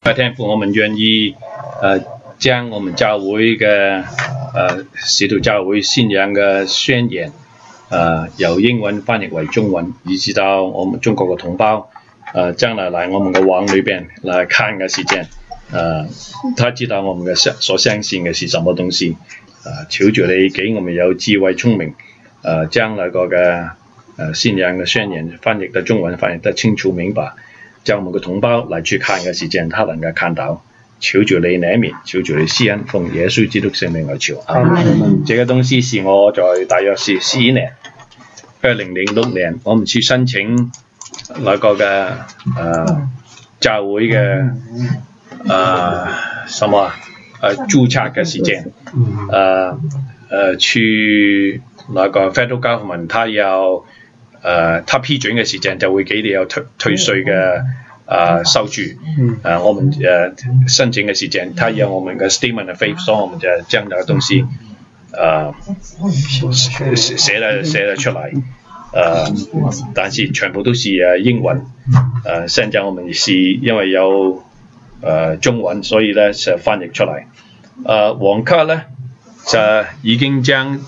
天父，我們願意將我們教會嘅使徒教會信仰嘅宣言由英文翻譯為中文，以至到我們中國嘅同胞將來我們嘅網裏邊來看嘅時間，他知道我們嘅所相信嘅是什麼東西，求主你給我們有智慧聰明，將那個嘅信仰嘅宣言翻譯得中文，翻譯得清楚明白，叫我們嘅同胞來去看嘅時間，他能夠看到。求主你憐憫，求主你施恩，奉耶穌基督聖名而求。這個東西是我在大約是14年，2006年，我們去申請那個嘅教會嘅什麼註冊嘅時間，去那個 Federal Government， 他批准嘅時間就會給你有退稅嘅。收據，我們申請嘅時間，他有我們嘅 statement of faith， 所以我們就將那個東西寫了出來，但是全部都是英文，現在我們是因為有中文，所以呢就翻譯出來。黃卡呢就已經將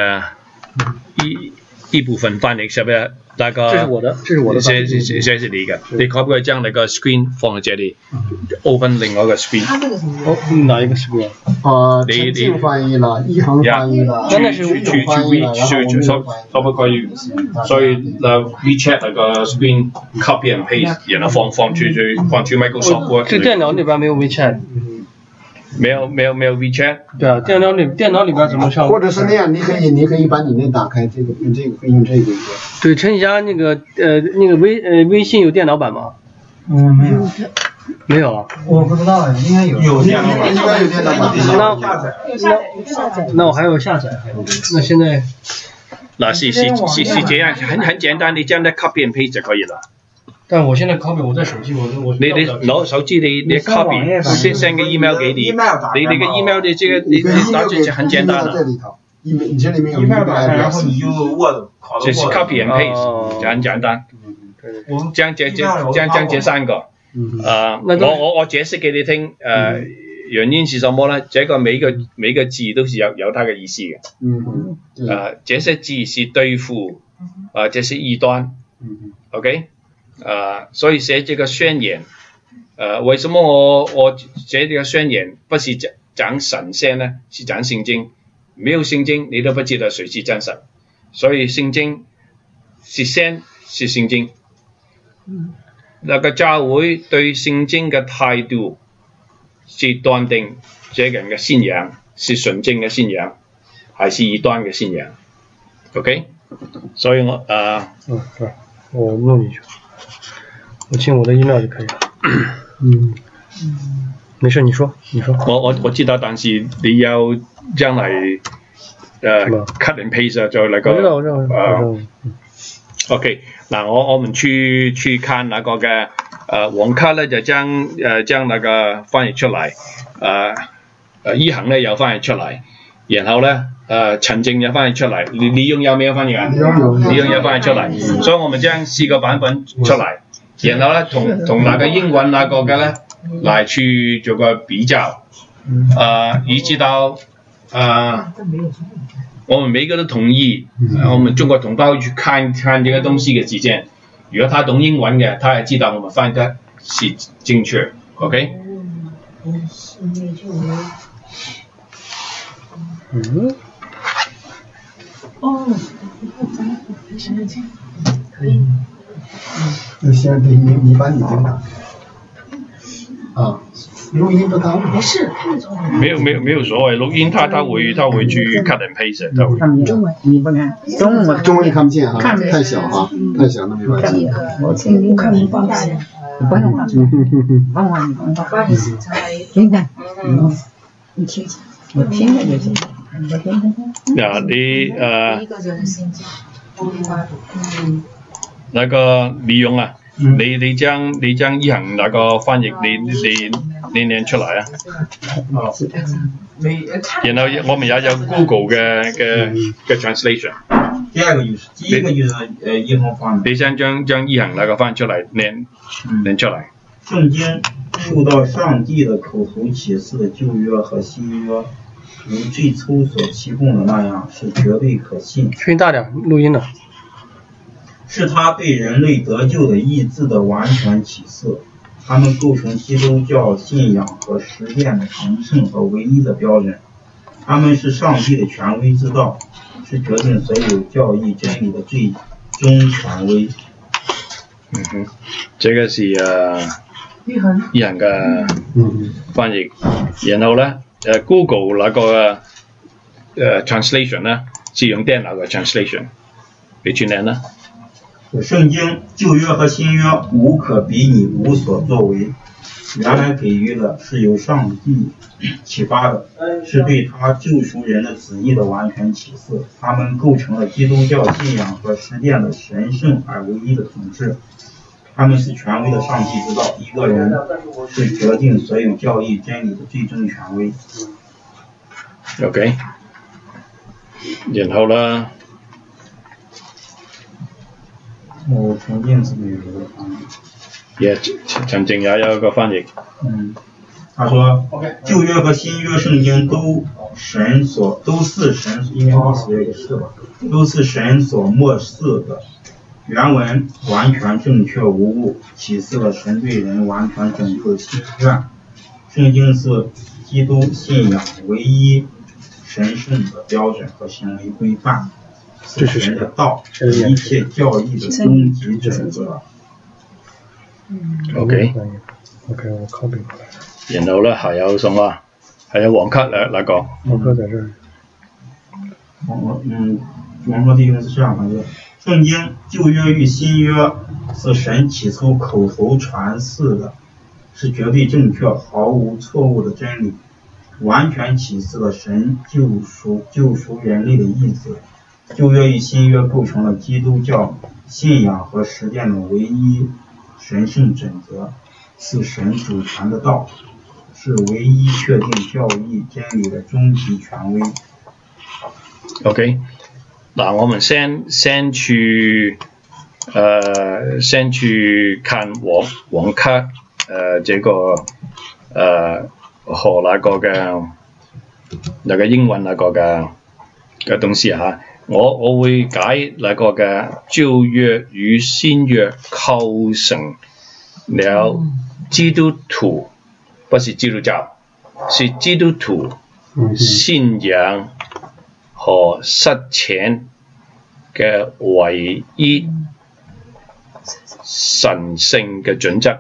一部分翻譯，是不是？那個， 這是我的，這是你嘅，你可唔可以將那個 screen 放喺這裡 ，open 另外一個 screen？ 哪一個 screen？ 陳靜翻譯了，一航翻譯了， 真的是去翻譯了， 可不可以？所以WeChat 那個 screen copy and paste， 然後放去 Microsoft Word。 這電腦裡邊沒有 WeChat。 沒有 WeChat。 對啊，電腦裡邊怎麼上？ 或者是那樣，你可以把你那打開，這個用這個，可以用這個。 對，陳家那個微信有電腦版嗎？ 沒有。 沒有啊？ 我不知道，應該有。有電腦版。應該有電腦版。 那我還有下載。那現在。 那是這樣，很簡單，你將它 copy and paste 就可以了。 但我現在 copy 我在手機，我你攞手機你 copy， 先 send 個 email 給你，你個 email 你這個你打進去很簡單了。 你這裡面有 email， 然後你就 Word， 就是 copy and paste， 就很簡單。將這三個，我解釋給你聽，原因是什麼呢？這個每個字都是有它的意思嘅。這些字是對付，這是異端 ，OK？所以寫這個宣言，為什麼我寫這個宣言不是講神仙呢？是講聖經，沒有聖經你都不知道誰是真神，所以聖經是先是聖經。那個教會對聖經嘅態度是斷定這個人嘅信仰是純正嘅信仰，還是異端嘅信仰 ？OK？ 所以我弄進去。我進我的 email 就可以了。沒事，你說。 我知道，但是你要將嚟cut and paste 就那個。 我知道。 OK， 嗱，我們去看那個嘅黃卡咧，就將那個翻譯出嚟，一行咧又翻譯出嚟，然後咧陳靜又翻譯出嚟，李勇有沒有翻譯啊？李勇有翻譯出嚟，所以我們將4個版本出嚟。然後呢，同那個英文那個嘅呢，來去做個比較，以至到我們每個都同意，我們中國同胞去看這個東西嘅時間，如果他懂英文嘅，他也知道我們翻譯得是正確 ，OK？ 可以。先对你把你这个打开啊，錄音不到。沒事， 沒有所謂，錄音他會去 cut and paste， 他會。 中文你不看， 中文看不見哈，太小哈，太小那沒關係。 我看你放大點，你不用放大，你放大。聽看，你聽，我聽着就行，我聽着。 你那個李勇啊，你將一行那個翻譯你念出來啊。然後我們也有 Google 嘅 translation。 第一個就是一行翻譯。 你先將一行那個翻出來念出來。 聖經受到上帝的口头启示的旧约和新约，如最初所提供的那样，是绝对可信。 声音大点，录音了。 是他对人类得救的意志的完全启示，他们构成基督教信仰和实践的神圣和唯一的标准。他们是上帝的权威之道，是决定所有教义真理的最终权威。 这个是一行嘅翻譯，然後咧Google 那個translation 咧是用電腦嘅 translation， 你轉念啦。 聖經舊約和新約無可比擬，無所作為。原來給予的是由上帝啟發的，是對他救贖人的旨意的完全啟示。他們構成了基督教信仰和實踐的神聖而唯一的統治。他們是權威的上帝之道，一個人是決定所有教義真理的最終權威。 OK， 然後呢？ 我陳靜是沒有這個翻譯。 也陳靜也有一個翻譯。 他說舊約和新約聖經都是神，應該是這個是吧？都是神所默示的。原文完全正確無誤，啟示了神對人完全拯救的心願。聖經是基督信仰唯一神聖的標準和行為規範，是神的道，一切教義的終極準則。 OK， 我 copy 過來。 然後呢，還有什麼？還有網課那個。 網課在這兒。 網課地方是這樣的。聖經舊約與新約是神起初口頭傳示的，是絕對正確、毫無錯誤的真理，完全啟示了神救贖人類的意志。舊約與新約構成了基督教信仰和實踐的唯一神聖準則，是神主權的道，是唯一確定教義真理的終極權威。 OK。嗱，我們先去看網課這個和那個嘅那個英文那個嘅東西嚇，我會解那個嘅舊約與新約構成了基督徒，不是基督教，是基督徒信仰和實踐嘅唯一神聖嘅準則。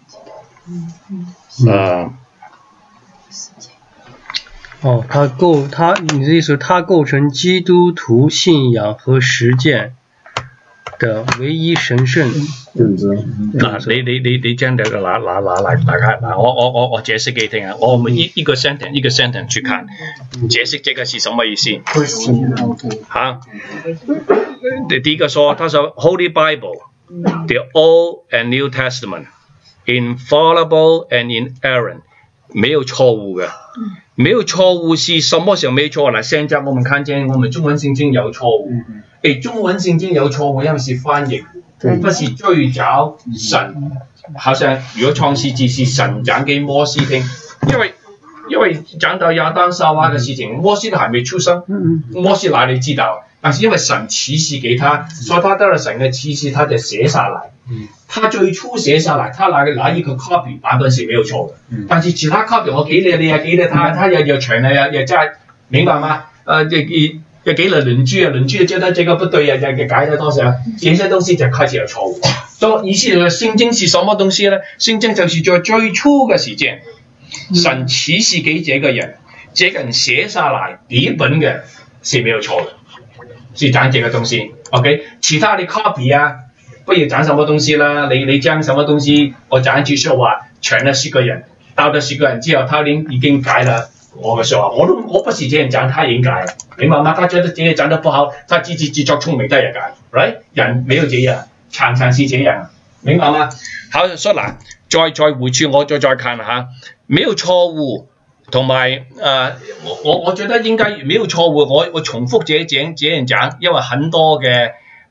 你的意思，它構成基督徒信仰和實踐的唯一神聖準則。 你將這個拿開，我解釋給你聽啊，我們一個 sentence 去看，解釋這個是什麼意思。好，第一個說，他說 Holy Bible，the Old and New Testament，infallible and inerrant， 沒有錯誤的。沒有錯誤是什麼時候沒有錯？嗱，現在我們看見我們中文聖經有錯誤，中文聖經有錯誤，因為是翻譯，不是最早神，好像如果創世記是神講給摩西聽，因為講到亞當夏娃的事情，摩西都還沒出生，摩西哪裡知道？但是因為神啟示給他，所以他得了神的啟示，他就寫下來。他最初寫下來，他拿一個 copy 版本是沒有錯的，但是其他 copy 我給你，你也給了他又傳了又再，明白嗎？又給了鄰居覺得這個不對又改了多少，這些東西就開始有錯誤。所以意思係聖經是什麼東西呢？聖經就是在最初嘅時間，神啟示給這個人寫下來底本嘅是沒有錯的，是講這個東西。OK， 其他的 copy 啊。不要講什麼東西啦，你將什麼東西，我講一句說話，傳了10個人，到了10個人之後，他已經改了我嘅說話，我不是這樣講，他已經改了，明白嗎？他覺得這樣講得不好，他自作聰明，他也改 ，right？ 人沒有這樣，常常是這樣，明白嗎？好，所以嗱，再回去我再看下，沒有錯誤，同埋我覺得應該沒有錯誤，我重複這樣講，因為很多嘅。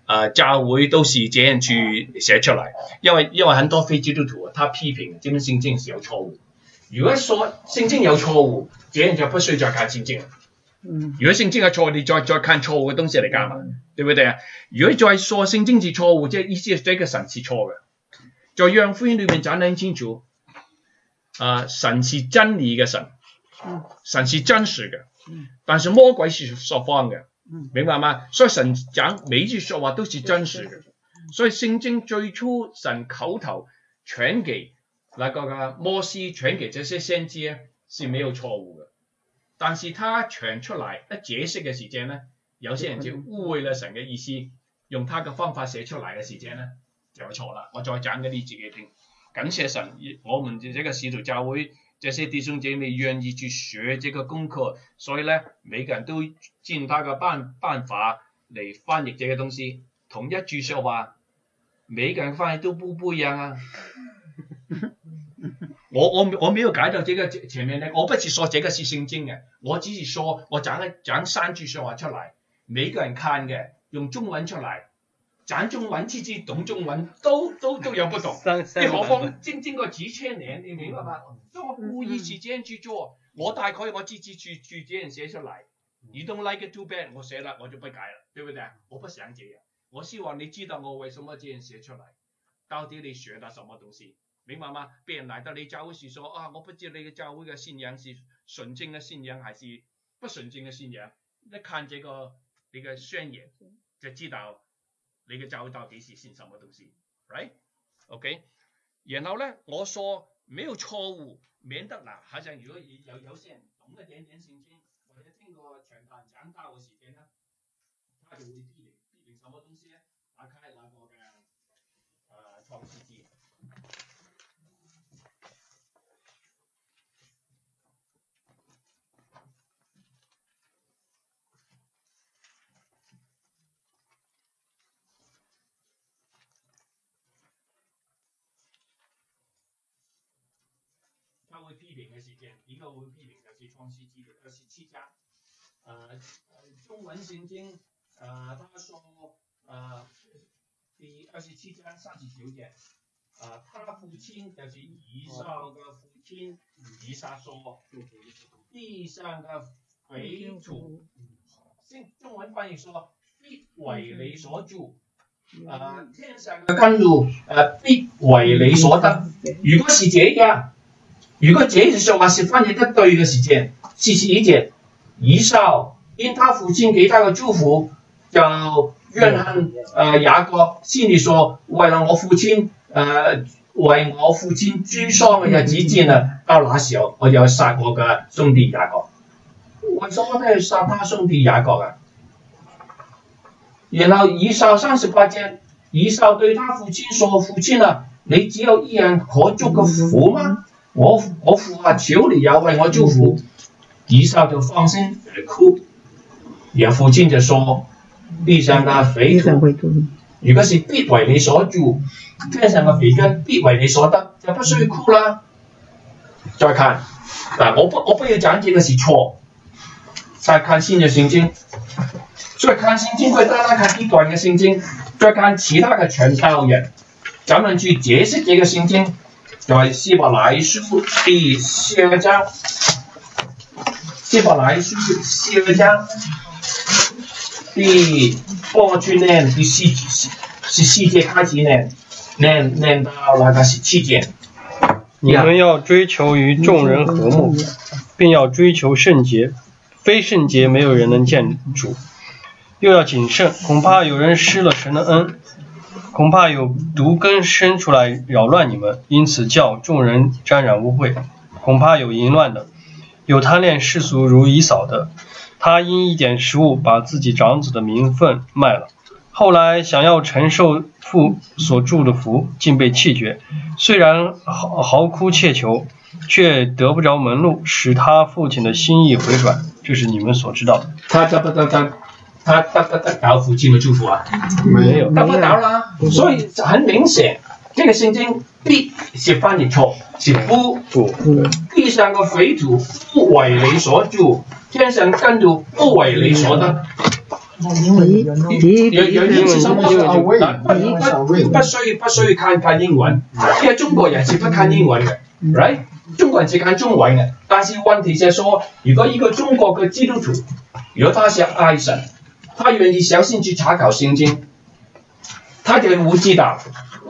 教會都是這樣去寫出來，因為很多非基督徒他批評這本聖經是有錯誤。如果說聖經有錯誤，這樣就不需要再看聖經了。如果聖經有錯，你再看錯誤嘅東西嚟幹嘛？對不對啊？如果再說聖經是錯誤，即係意思係這個神是錯嘅。在約翰福音裏面講得很清楚，神是真理嘅神，神是真實嘅，但是魔鬼是說謊嘅。明白嗎？所以神講每一句說話都是真實嘅，所以聖經最初神口頭傳給那個摩西，傳給這些先知是沒有錯誤嘅，但是他傳出來一解釋嘅時間呢，有些人就誤會了神嘅意思，用他嘅方法寫出來嘅時間呢就錯啦。我再講個例子給你聽，感謝神，我們這個使徒教會。這些弟兄姐妹願意去學這個功課，所以呢，每個人都盡他嘅辦法嚟翻譯這個東西。同一句說話，每個人翻譯都不一樣啊。我沒有改到這個前面呢，我不是說這個是聖經嘅，我只是說我講三句說話出來，每個人看嘅用中文出來。講中文自己懂中文都有不懂，你何況經過幾千年，你明白嗎？所以我故意是這樣去做，我大概我自己去這樣寫出來。You don't like it too bad， 我寫了我就不改了，對不對？我不想這樣，我希望你知道我為什麼這樣寫出來，到底你學到什麼東西，明白嗎？別人來到你教會時說我不知道你嘅教會嘅信仰是純正嘅信仰還是不純正嘅信仰，一看這個你嘅宣言就知道。你嘅教會到底是信什麼東西 ，right？ OK， 然後呢，我說沒有錯誤，免得嗱，好像如果有些人懂一點點聖經，或者聽過傳道講道嘅時間呢，他就會批評什麼東西呢？打開那個嘅創世記。會批評嘅時間，一個會批評就是創世記的27章。中文聖經，他說，第27章39節，他父親就是以掃嘅父親，以撒說，地上嘅肥土，中文翻譯說，必為你所住。天上嘅甘露，必為你所得。如果是這樣。如果這句說話是翻譯得對嘅時間，41節，以掃因他父親給他嘅祝福，就怨恨雅各，心裏說：為了我父親為我父親居喪嘅日子近了，到那時候我就要殺我嘅兄弟雅各。為什麼他要殺他兄弟雅各啊？然後以掃38節，以掃對他父親說：父親啊，你只有一人可祝嘅福嗎？我父啊，求你也為我祝福。以掃就放聲而哭，然後父親就說：地上嘅肥土，如果是必為你所住，天上嘅肥根必為你所得，就不需要哭啦。再看嗱，我不要講這個是錯，再看新嘅聖經，再看聖經，再單單看一段嘅聖經，再看其他嘅傳道人，怎樣去解釋這個聖經。在希伯來書第12章，希伯來書12章幫我去念第14節開始念到那個17節。 你們要追求與眾人和睦，並要追求聖潔，非聖潔沒有人能見主。又要謹慎，恐怕有人失了神的恩。恐怕有毒根生出來擾亂你們，因此叫眾人沾染污穢。恐怕有淫亂的，有貪戀世俗如以掃的，他因一點食物把自己長子的名分賣了，後來想要承受父所祝的福，竟被棄絕。雖然嚎哭切求，卻得不着門路，使他父親的心意回轉。這是你們所知道的。 他得不到父親的祝福啊？ 沒有， 得不到啦。所以很明顯，這個聖經必是翻譯錯，是不地上嘅肥土不為你所住，天上甘露不為你所得。 有英文是什么？不需要看英文，因為中國人是不看英文嘅 ，right？ 中國人只看中文嘅，但是問題是說，如果一個中國嘅基督徒，如果他是愛神，他願意小心去查考聖經，他就會知道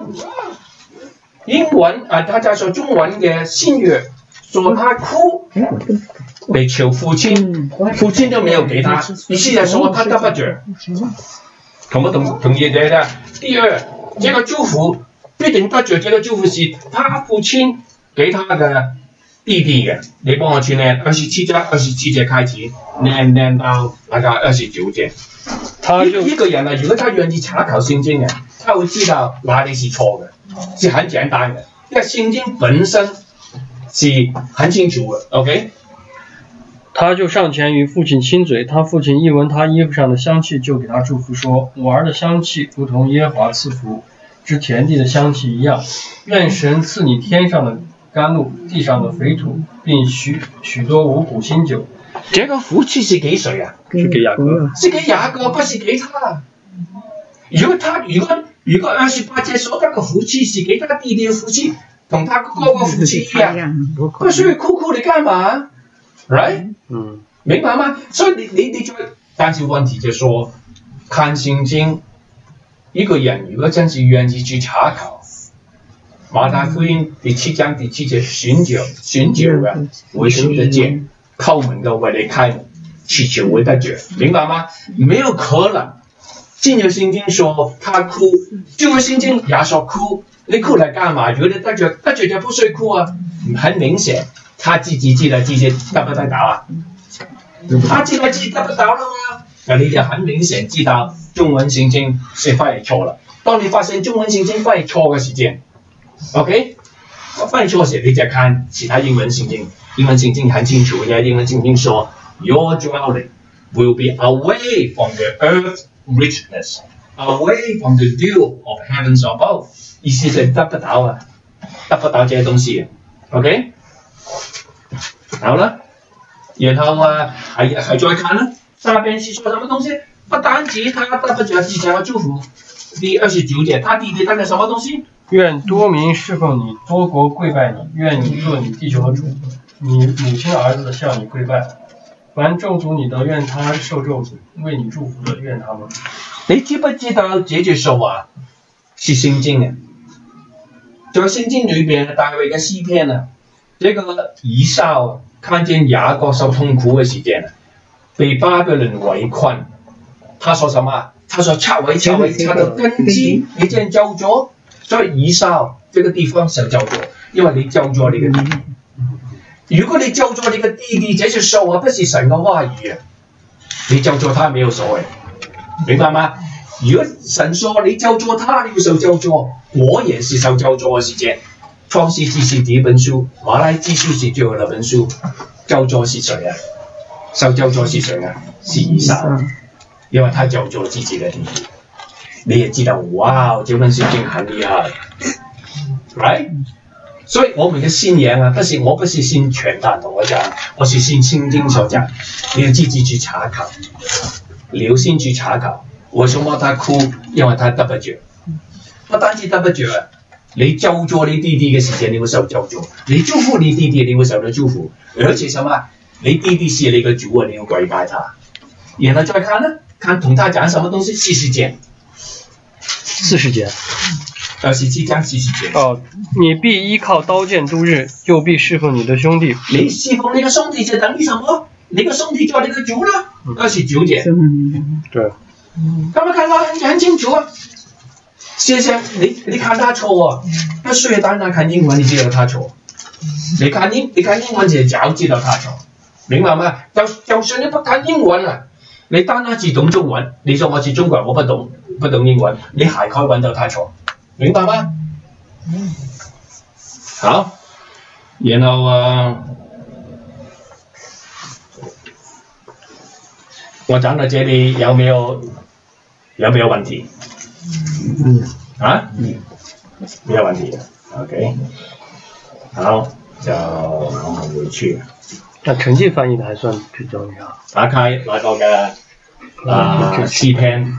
英文他在說中文嘅新約，說他哭。被求父親，父親都沒有給他，意思係說他得不着，同不同意這個？第二，這個祝福必定得着，這個祝福是他父親給他的弟弟嘅。你幫我去念27章27節開始，念到那個29節。一個人啊，如果他願意查考聖經嘅，他會知道哪裡是錯嘅，是很簡單嘅，因為聖經本身是很清楚嘅 ，OK？ 他就上前與父親親嘴，他父親一聞他衣服上的香氣，就給他祝福說：我兒的香氣如同耶和華賜福之田地的香氣一樣，願神賜你天上的甘露，地上的肥土，並許多五穀新酒。 這個福氣是給誰啊？ 是給雅各。 是給雅各，不是給他。如果28節說他的福氣是給他弟弟的福氣，同他哥哥福氣一樣，不需要哭你幹嘛？ right？ 明白嗎？所以你再，但是問題就說，看聖經，一個人如果真是願意去查考，馬太福音第7章第7節尋找嘅會尋得見，叩門嘅為你開門，祈求會得着，明白嗎？沒有可能，新約聖經說他哭，舊約聖經也說哭，你哭嚟幹嘛？如果你得着就不需要哭啊，很明顯。 他自己知道自己得不得到啊？他知道自己得不到了嗎？那你就很明顯知道中文聖經是翻譯錯了。當你發現中文聖經翻譯錯嘅時間 ，OK？ 翻譯錯時，你就看其他英文聖經。英文聖經很清楚嘅，英文聖經說 ，Your dwelling will be away from the earth's richness, away from the dew of heavens above。意思係得不到啊，得不到這些東西 ，OK？ 好了，然後還再看啦，下邊是說什麼東西？不單止他得不着地上的祝福，第29節，他弟弟得了什麼東西？ 願多民侍奉你，多國跪拜你，願你做你弟兄的主，你母親兒子向你跪拜。凡咒詛你的，願他受咒詛；為你祝福的，願他們。 你知不知道這句說話是聖經嘅？在聖經裏邊大衛嘅詩篇啊。 這個以掃看見雅各受痛苦嘅時間，被巴比倫圍困，他說什麼？他說拆毀拆到根基，你這樣咒咗，所以以掃這個地方受咒咗，因為你咒咗你嘅弟弟。如果你咒咗你嘅弟弟，這些說話不是神嘅話語啊，你咒咗他沒有所謂，明白嗎？如果神說你咒咗他，你要受咒咗，果然是受咒咗嘅時間。 創世記是第一本書，馬拉基書是最後那本書。咒詛是誰啊？受咒詛是誰啊？是以掃，因為他咒詛自己的弟弟。你也知道，哇！這本書經很厲害 ，right？ 所以我們嘅信仰啊，我不是信傳道同我講，我是信聖經所講。你要自己去查考，留心去查考。為什麼他哭？因為他得不着，不單止得不着啊！ 你咒詛你弟弟嘅時間，你會受咒詛；你祝福你弟弟，你會受到祝福。而且什麼？你弟弟是你嘅主啊，你要跪拜他。然後再看呢，看同他講什麼東西？40節，27章40節。 哦，你必依靠刀劍度日，又必侍奉你的兄弟。 你侍奉你嘅兄弟就等於什麼？你嘅兄弟做你嘅主啦。29節。 對。 咁看到很清楚啊。 先生，你看他錯啊！他雖然單看英文，你知道他錯。你看英文就早知道他錯，明白嗎？就算你不看英文啊，你單只懂中文，你說我是中國人，我不懂英文，你還可以揾到他錯，明白嗎？好，然後我講到這裡有沒有問題？ 沒有問題 ，OK， 好，就我們回去。 那陳記翻譯的還算比較厲害。 打開那個嘅诗篇。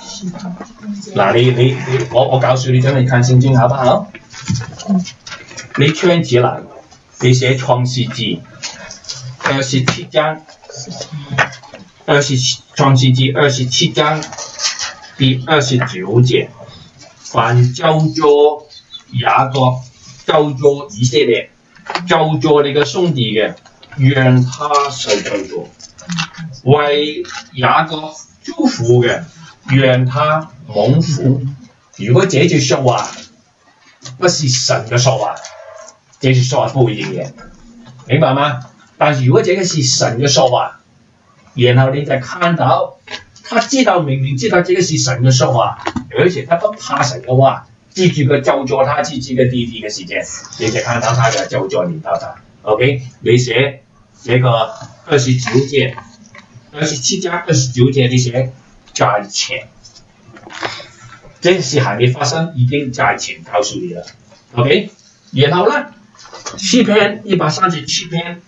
我告诉你，真你看圣经好不好？你圈起来，你写创世纪27章，创世纪27章第29节，凡咒詛雅各、咒詛以色列、咒詛你嘅兄弟嘅，讓他受咒詛；為雅各祝福嘅，讓他蒙福。如果這句說話不是神嘅說話，這句說話不會應驗，明白嗎？但是如果這個是神嘅說話，然後你再看到他明明知道這個是神嘅說話，而且他不怕神嘅話，記住個咒詛他自己嘅弟弟嘅時間，你就看到他嘅咒詛臨到他。OK， 你寫這個29節，27章29節，你寫在前，這事還沒發生，已經在前告訴你了。OK， 然後呢，詩篇137篇。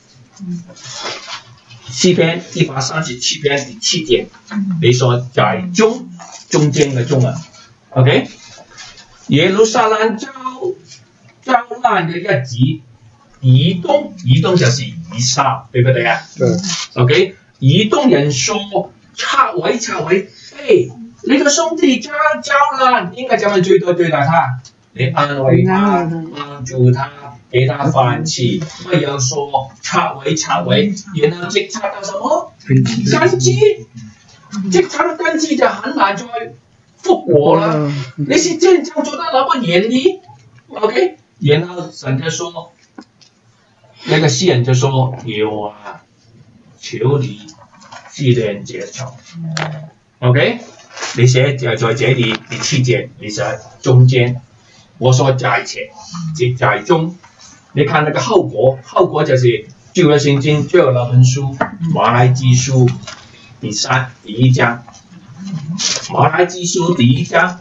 詩篇137篇第7節，你說在中間嘅中啊 ，OK？ 耶路撒冷遭難嘅日子，以東就是以撒，對不對啊？對。OK， 以東人說拆毀，你個兄弟遭難，應該怎麼對待他？你安慰他，幫助他。給他飯吃，不要說拆毀，然後直插到什麼根基，直插到根基就很難再復活了。你是真正做得那麼嚴厲 ，OK？ 然後神就說，那個詩人就說：耶和華，求你紀念這場 ，OK？ 你寫就在這裡第7節，你寫中間，我說在前，即在中。你看那個後果就是舊約聖經就有那本書馬拉基書第1章，馬拉基書第1章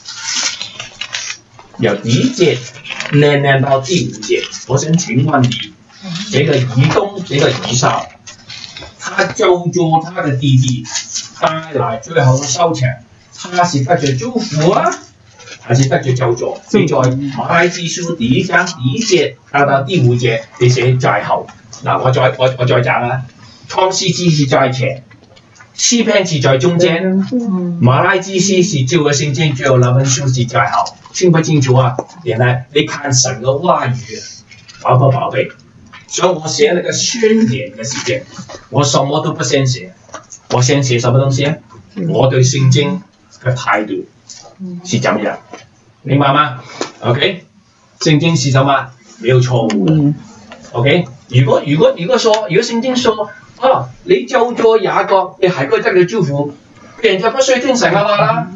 由第1節念到第5節。我想請問你，這個以東，這個以掃，他咒詛他的弟弟，帶來最後的收場，他是得着祝福啊，還是得着咒詛？你在馬拉基書第1章第1節到第5節，你寫在後。嗱，我再講啦。創世記是在前，詩篇是在中間，馬拉基書是舊約聖經最後那本書是在後，清不清楚啊？原來你看神嘅話語，寶不寶貝？所以我寫那個宣言嘅時間，我什麼都不先寫，我先寫什麼東西啊？我對聖經嘅態度是怎樣？明白嗎 ？OK， 聖經是什麼？沒有錯誤的。OK， 如果聖經說啊，你咒詛雅各，你還可以得到祝福，人家不需要聽神嘅話啦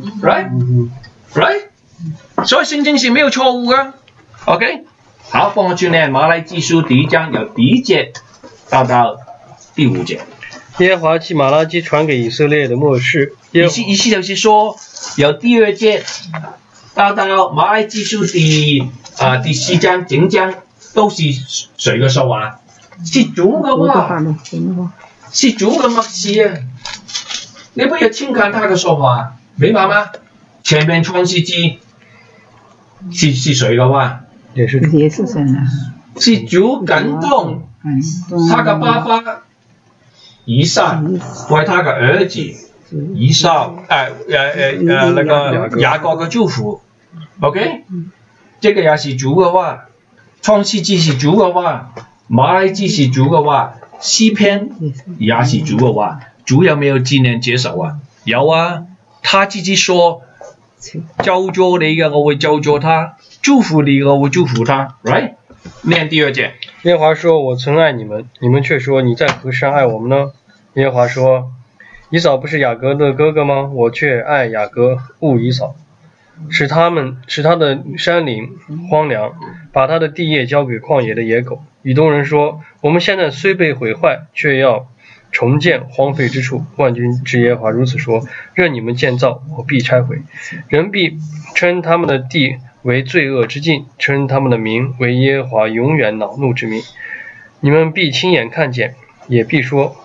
，right？ 所以聖經是沒有錯誤嘅。OK， 好，幫我轉念馬拉基書第1章由第1節到第5節。 耶和華藉馬拉基傳給以色列的默示， 意思就是說，由第2節到馬拉基書第4章整章都是誰嘅說話？是主嘅話，是主嘅默示啊！你不要輕看他嘅說話，明白嗎？前面創世記是誰嘅話？ 也是神啊！ 是主感動他嘅爸爸以撒為他嘅兒子以掃那個雅各嘅祝福 ，OK？ 這個也是主嘅話，創世記是主嘅話，馬拉基是主嘅話，詩篇也是主嘅話。主有沒有紀念這首啊？有啊，他自己說咒詛你嘅，我會咒詛他；祝福你嘅，我會祝福他。Right？ 念第2節。 耶和華說：我曾愛你們，你們卻說你在何時愛我們呢？耶和華說：以掃不是雅各的哥哥嗎？我卻愛雅各，惡以掃，使他的山嶺荒涼，把他的地業交給曠野的野狗。以東人說：我們現在雖被毀壞，卻要重建荒廢之處。萬軍之耶和華如此說：任你們建造，我必拆毀。人必稱他們的地為罪惡之境，稱他們的名為耶和華永遠惱怒之名。你們必親眼看見，也必說：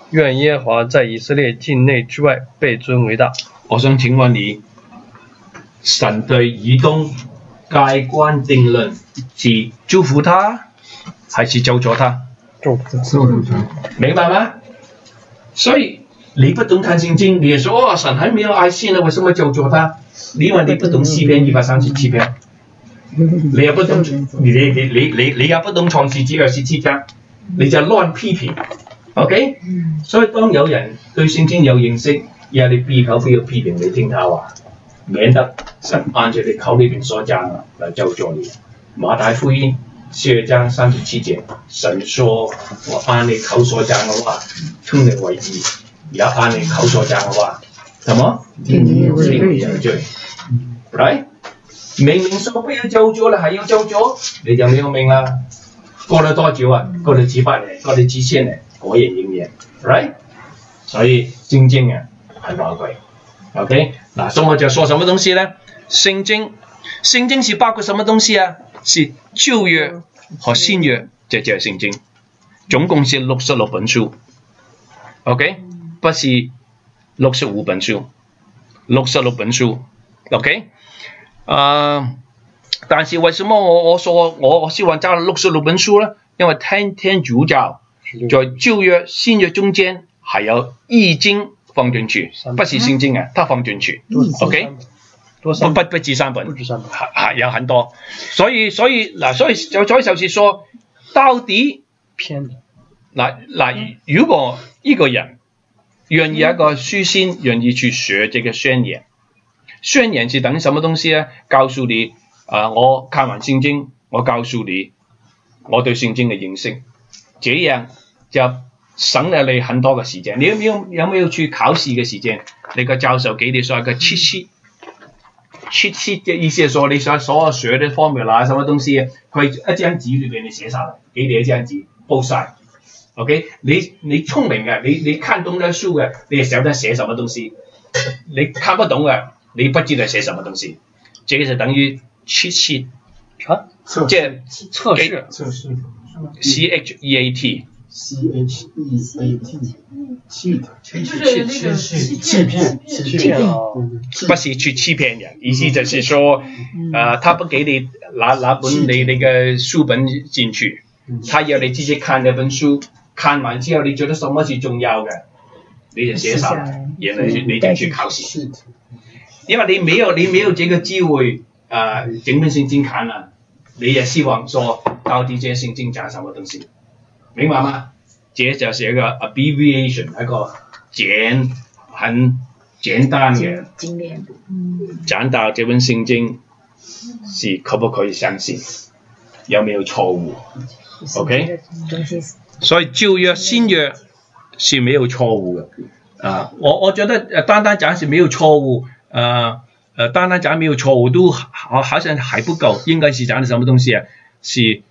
愿耶和华在以色列境内之外被尊为大。 我想请问你，神对以東蓋棺定論是祝福他，還是咒詛他？ 咒詛他。 明白嗎？所以你不懂看聖經，你也說哦，神還沒有愛心了，為什麼咒詛他？因為你不懂詩篇137篇，你也不懂你也不懂創世記27章，你就亂批評。OK， 所以當有人對聖經有認識，然後你閉口不要批評，你聽他話，免得神按照你口裏邊所講來咒詛你。馬太福音12章37節，神說：我按你口所講嘅話，稱你為義；也按你口所講嘅話，什麼？定你有罪。Right？ 明明說不要咒詛了，還要咒詛，你就沒有命啦。過了多久啊？過了幾百年，過了幾千年。果然應驗 ，right？ 所以聖經啊很寶貴 ，OK？ 嗱，所以我就說什麼東西呢？聖經是包括什麼東西啊？是舊約和新約，這就是聖經，總共是66本書 ，OK？ 不是65本書，66本書 ，OK？ 但是為什麼我說我希望加了66本書呢？因為天主教在舊約、新約中間還有易經放進去，不是聖經啊，它放進去 ，OK？ 不止3本，有很多，所以就是說，到底如果一個人願意一個書信，願意去學這個宣言，宣言是等於什麼東西呢？告訴你我看完聖經，我告訴你我對聖經嘅認識，這樣就省了你很多嘅時間。你有沒有去考試嘅時間？你個教授給你說一個 cheat sheet 嘅意思係說你所有學的 formula 什麼東西，佢一張紙裏邊你寫晒嚟，給你一張紙報晒。OK， 你聰明嘅，你看懂了書嘅，你也曉得寫什麼東西；你看不懂嘅，你不知道寫什麼東西。這個就等於 cheat sheet， 測試 CHEAT。 欺騙不是去欺騙人，意思就是說，他不給你拿本你嘅書本進去，他要你自己看那本書，看完之後你覺得什麼是重要嘅，你就寫上來，然後你就去考試。因為你沒有這個機會整本聖經看了，你也希望說到底這聖經講什麼東西，明白嗎？這就是一個 abbreviation， 一個很簡單嘅講到這本聖經是可不可以相信，有沒有錯誤 ？OK， 所以舊約新約是沒有錯誤嘅。我覺得單單講是沒有錯誤，單單講沒有錯誤都好像還不夠，應該是講的什麼東西啊？是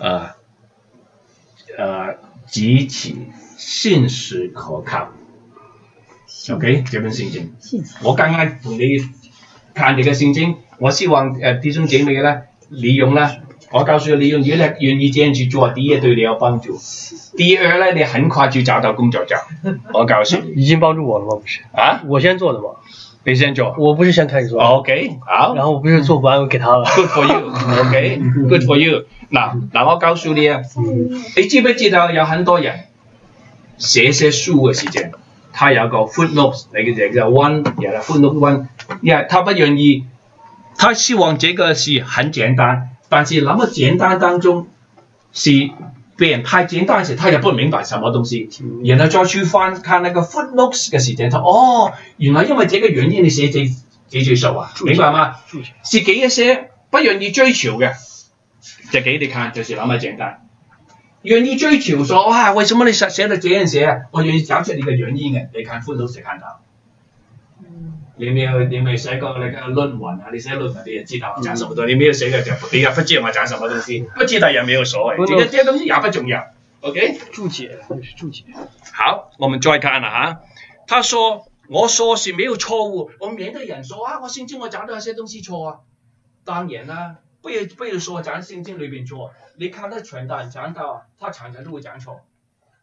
極其信實可靠 ，OK？ 這本聖經，我剛剛同你看這個聖經，我希望弟兄姐妹呢，利用呢，我告訴你，利用願意這樣去做，第一對你有幫助，第二呢，你很快就找到工作找，我告訴你， 已經幫助我了嗎？不是啊，我先做的嘛。 你先做， 我不是先開始做。 OK， 好。 然後我不是做完我給他了。 Good for you，OK，Good for you。嗱，我告訴你啊，你知不知道有很多人寫書嘅時間，他有個 footnote， 你嘅叫 one， 有個 footnote one， 因為他不願意，他希望這個是很簡單，但是那麼簡單當中是別人太簡單時，他也不明白什麼東西，然後再去翻看那個 footnotes 嘅時間，他原來因為這個原因你寫這數啊，明白嗎？是給一些不願意追求嘅，就給你看，就是那麼簡單。願意追求說哇，為什麼你寫得這樣寫啊？我願意找出你嘅原因嘅，你看 footnotes 就看到。你沒有寫過那個論文啊？你寫論文你也知道我講什麼東西，你沒有寫過就你也不知道我講什麼東西，不知道也沒有所謂，這些東西也不重要。OK？ 注解。 好，我們再看啦嚇。他說：我說是沒有錯誤，我免得人說我聖經我講到有些東西錯啊。當然啦，不要說講聖經裏邊錯，你看他傳道人講到他常常都會講錯。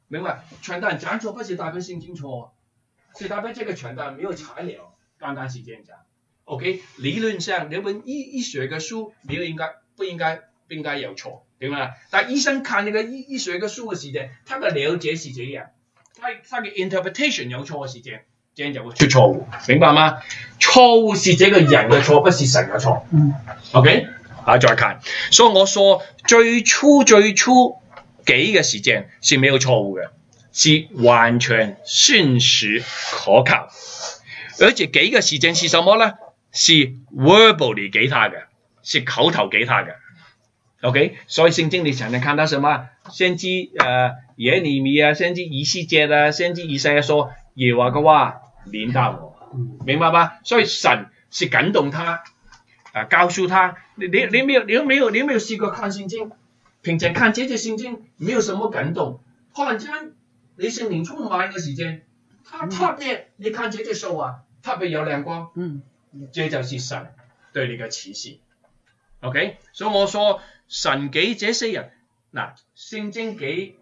明白？传单讲错不是代表圣经错，是代表这个传单没有材料，单单是这样讲。OK， 理论上你本医学嘅书，你不应该有错，对吗？但医生看那个医学嘅书嘅时间，他的了解是这样，他嘅 interpretation 有错嘅时间，这样就会出错误，明白吗？错误是这个人嘅错，不是神嘅错。OK， 再看，所以我说最初给嘅时间是没有错误嘅，是完全信实可靠，而且给嘅时间是什么呢？是 verbally 给他的，是口头给他的 ，OK， 所以圣经你常常看到什么？先知耶利米啊，先知以西结啊，先知以赛亚说耶和华嘅话临到我，明白吗？所以神是感动他，告诉他，你没有试过看圣经？平常看这些圣经没有什么感动，突然间你圣灵充满嘅时间，他特别你看这些书啊，特别有亮光。这就是神对你嘅启示 ，OK， 所以我说神给这些人，圣经，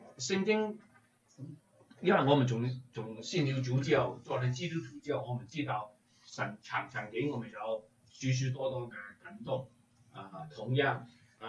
因为我们从信了主之后，做了基督徒之后，我们知道神常常给我们有许多嘅感动，同样，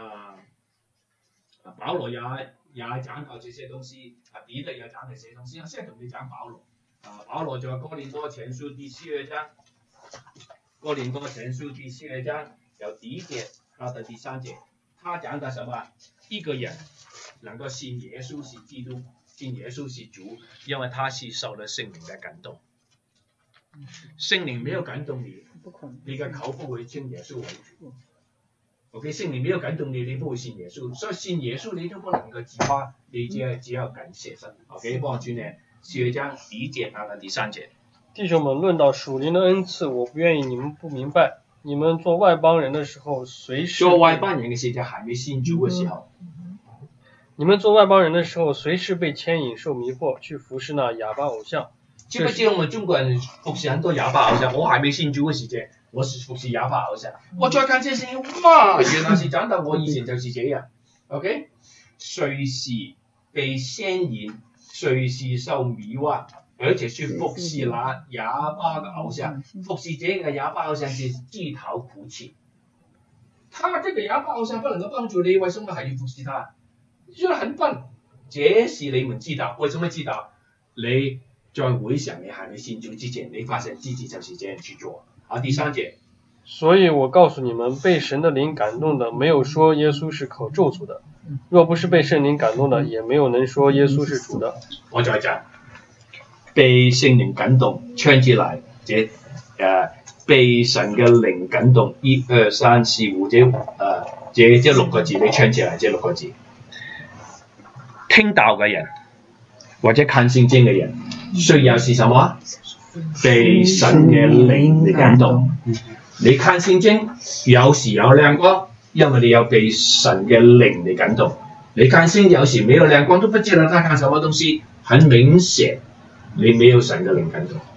保罗也讲到这些东西，彼得也讲这些东西，我现在同你讲保罗，保罗在哥林多前书第12章。哥林多前书第12章有第1节到第3节，他讲的什么？一个人能够信耶稣是基督，信耶稣是主，因为他是受了圣灵的感动。圣灵没有感动你，你的口不会称耶稣为主。OK， 圣灵没有感动你，你不会信耶稣，所以信耶稣你都不能够自夸，你只要感谢神。OK， 帮我去念12章第1节到第3节。 弟兄们，论到属灵的恩赐，我不愿意你们不明白。你们做外邦人的时候，随时做外邦人的时候，还没信主的时候， 你们做外邦人的时候，随时被牵引、受迷惑，去服侍那哑巴偶像。 知不知道我们中国人服侍很多哑巴偶像？我还没信主的时候，我是服侍哑巴偶像。我再看这些，哇，原来是讲到我以前就是这样。OK， 随时被牵引，随时受迷惑。而且去服侍那哑巴的偶像，服侍这个哑巴偶像是自讨苦吃。他这个哑巴偶像不能够帮助你，为什么还要服侍他？觉得很笨。这是你们知道，为什么知道？你在会上你还没信主之前，你发现自己就是这样去做。第3节。 所以我告诉你们，被神的灵感动的，没有说耶稣是可咒诅的；若不是被圣灵感动的，也没有能说耶稣是主的。 我再讲。被聖靈感動，唱起來，被神嘅靈感動，1、2、3、4、5這6個字，你唱起來，這6個字。聽道嘅人或者看聖經嘅人，需要是什麼？被神嘅靈嚟感動。你看聖經有時有亮光，因為你有被神嘅靈嚟感動。你看聖經有時沒有亮光，都不知道他看什麼東西，很明顯。你沒有神嘅靈感動，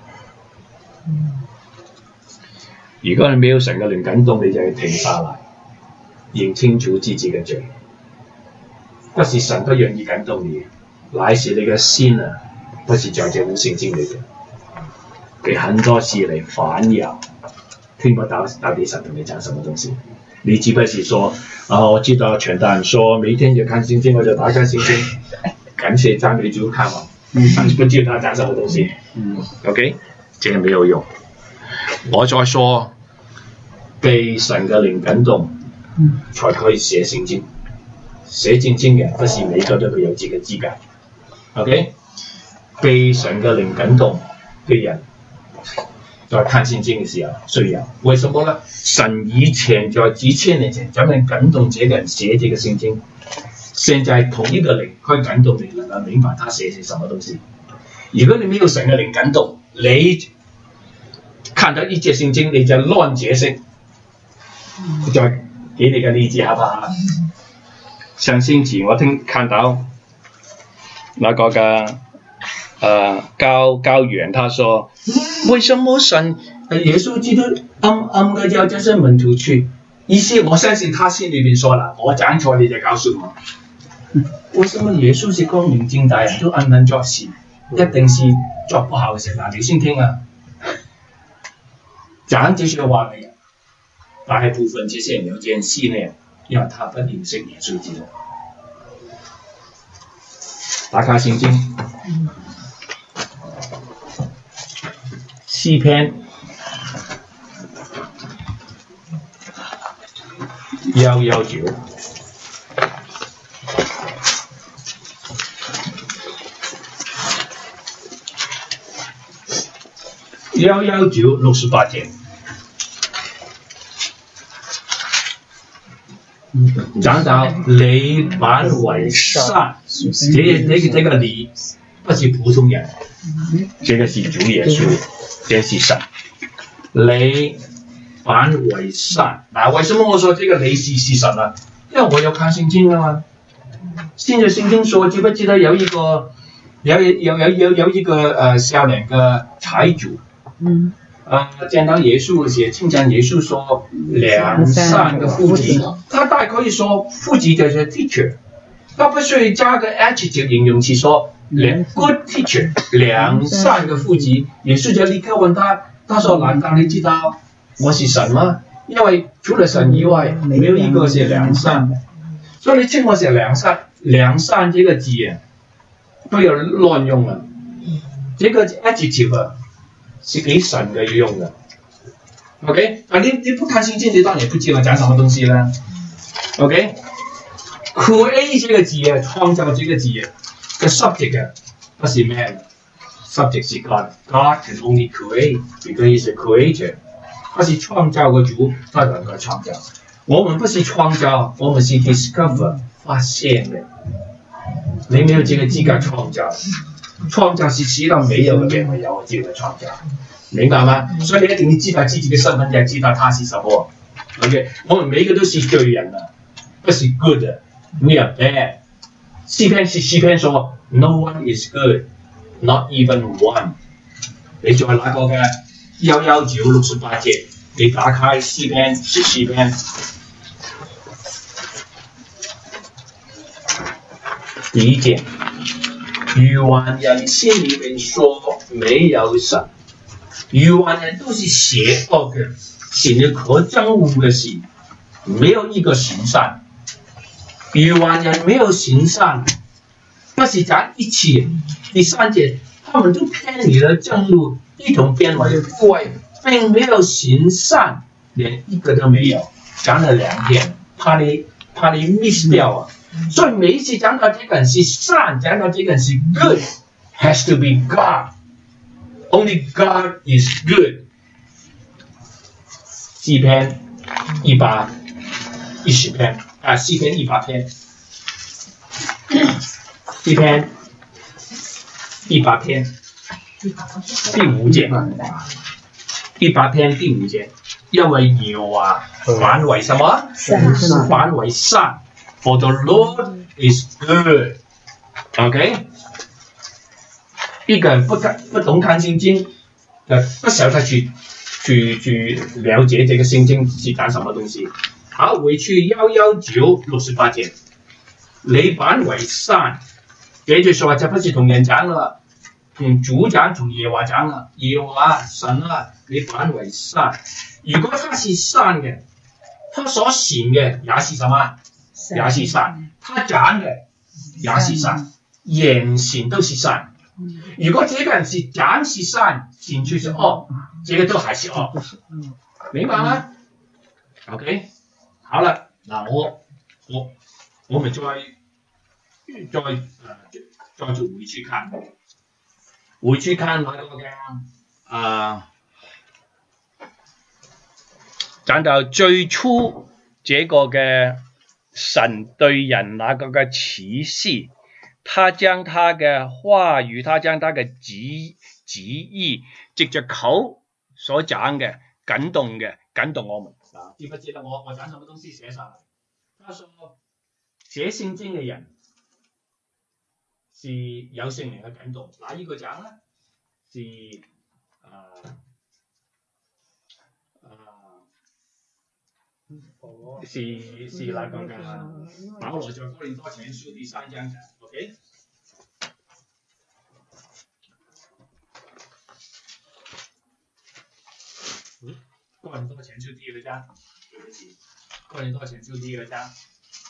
如果你沒有神嘅靈感動，你就要停下來，認清楚自己嘅罪。不是神不願意感動你，乃是你嘅心啊，不是在這本聖經裏邊，給很多事嚟反擾，聽不到到底神同你講什麼東西。你只不過是說我知道傳道人說每天就看聖經，我就打開聖經，感謝讚美主看完。不知道他講什麼東西，OK， 這個沒有用。我再說，被神嘅靈感動，才可以寫聖經。寫聖經嘅不是每個都有這個資格，OK？ 被神嘅靈感動嘅人，在看聖經嘅時候需要。為什麼呢？神以前在幾千年前專門感動這個人寫這個聖經。現在同一個靈可以感動你，能夠明白他寫是什麼東西。如果你沒有神嘅靈感動，你看到一節聖經你就亂解釋。再給你個例子好不好？上星期我看到那個高原，他說：為什麼神耶穌基督暗的叫這些門徒去？意思我相信他心裏面說了，我講錯你就告訴我。 為什麼耶穌是光明正大人都暗暗作事，一定是做不好嘅事？嗱，你先聽啊！講這些話嘅人，大部分這些人有件思念，因為他不認識耶穌基督。打開聖經，詩篇119。11968節，講到你本為善，這個你不是普通人，這個是主耶穌，這是神。你本為善，嗱，為什麼我說這個你是神啊？因為我有看聖經啊嘛。現在聖經說，記不記得有一個少年嘅財主？見到耶穌寫稱讚耶穌說良善嘅夫子，他大可以說夫子就是 teacher， 他不需要加個 adjective 形容詞說good teacher 良善嘅夫子。耶穌就立刻問他說難道你知道我是神嗎？因為除了神以外，沒有一個是良善的，所以你稱我是良善。良善這個字啊，都有亂用了，這個 adjective 啊是給神嘅用嘅 ，OK？ 啊，你不看聖經，你當然不知道講什麼東西啦 ，OK？create 這個字啊，創造這個字啊，個 subject 啊，不是 man，subject 是 God，God can only create because he is a creator， 他是創造嘅主，他能夠創造。我們不是創造，我們是 discover 發現嘅。你沒有這個資格創造，創造是使到沒有嘅變為有嘅資格創造，明白嗎？所以你一定要知道自己嘅身份證，知道他是什麼。OK， 我們每個都是罪人啊，不是 good， we are bad。詩篇說 ，no one is good，not even one。你再拿個嘅11968節，你打開詩篇。第一節，愚頑人心裡面說沒有神，愚頑人都是邪惡的，行了可憎惡的事，沒有一個行善。愚頑人沒有行善，不是講一起。第三節，他們都偏離了正路，一同變為污穢，並沒有行善，連一個都沒有。講了2天，怕你 miss 掉啊！所以每一次講到這個人是善，講到這個人是 good， has to be God。Only God is good。詩篇110篇詩篇100篇，詩篇100篇第5節，100篇第5節，因為耶和華反為什麼？反為善。For the Lord is good， OK？ 一個人不懂看聖經，不曉得去了解這個聖經是講什麼東西。好，回去11968節，你反為善，這句說話就不是同人講了，同主講，同耶和華講了。耶和華神啊，你反為善。如果他是善嘅，他所行嘅也是什麼？也是善，他講嘅也是善，言行都是善。如果這個人是講是善，行就是惡，這個都還是惡，明白嗎 ？OK， 好了，嗱我們再回去看那個嘅講到最初這個嘅。神對人那個嘅啟示，他將他嘅話語，他將他嘅旨意，藉着口所講嘅感動我們。知不知道我講什麼東西寫上嚟？他說寫聖經嘅人是有聖靈嘅感動，哪一個講呢？是是那個嘅保羅在哥林多前書第3章嘅 ，OK？ 哥林多前書第2章，哥林多前書第2章，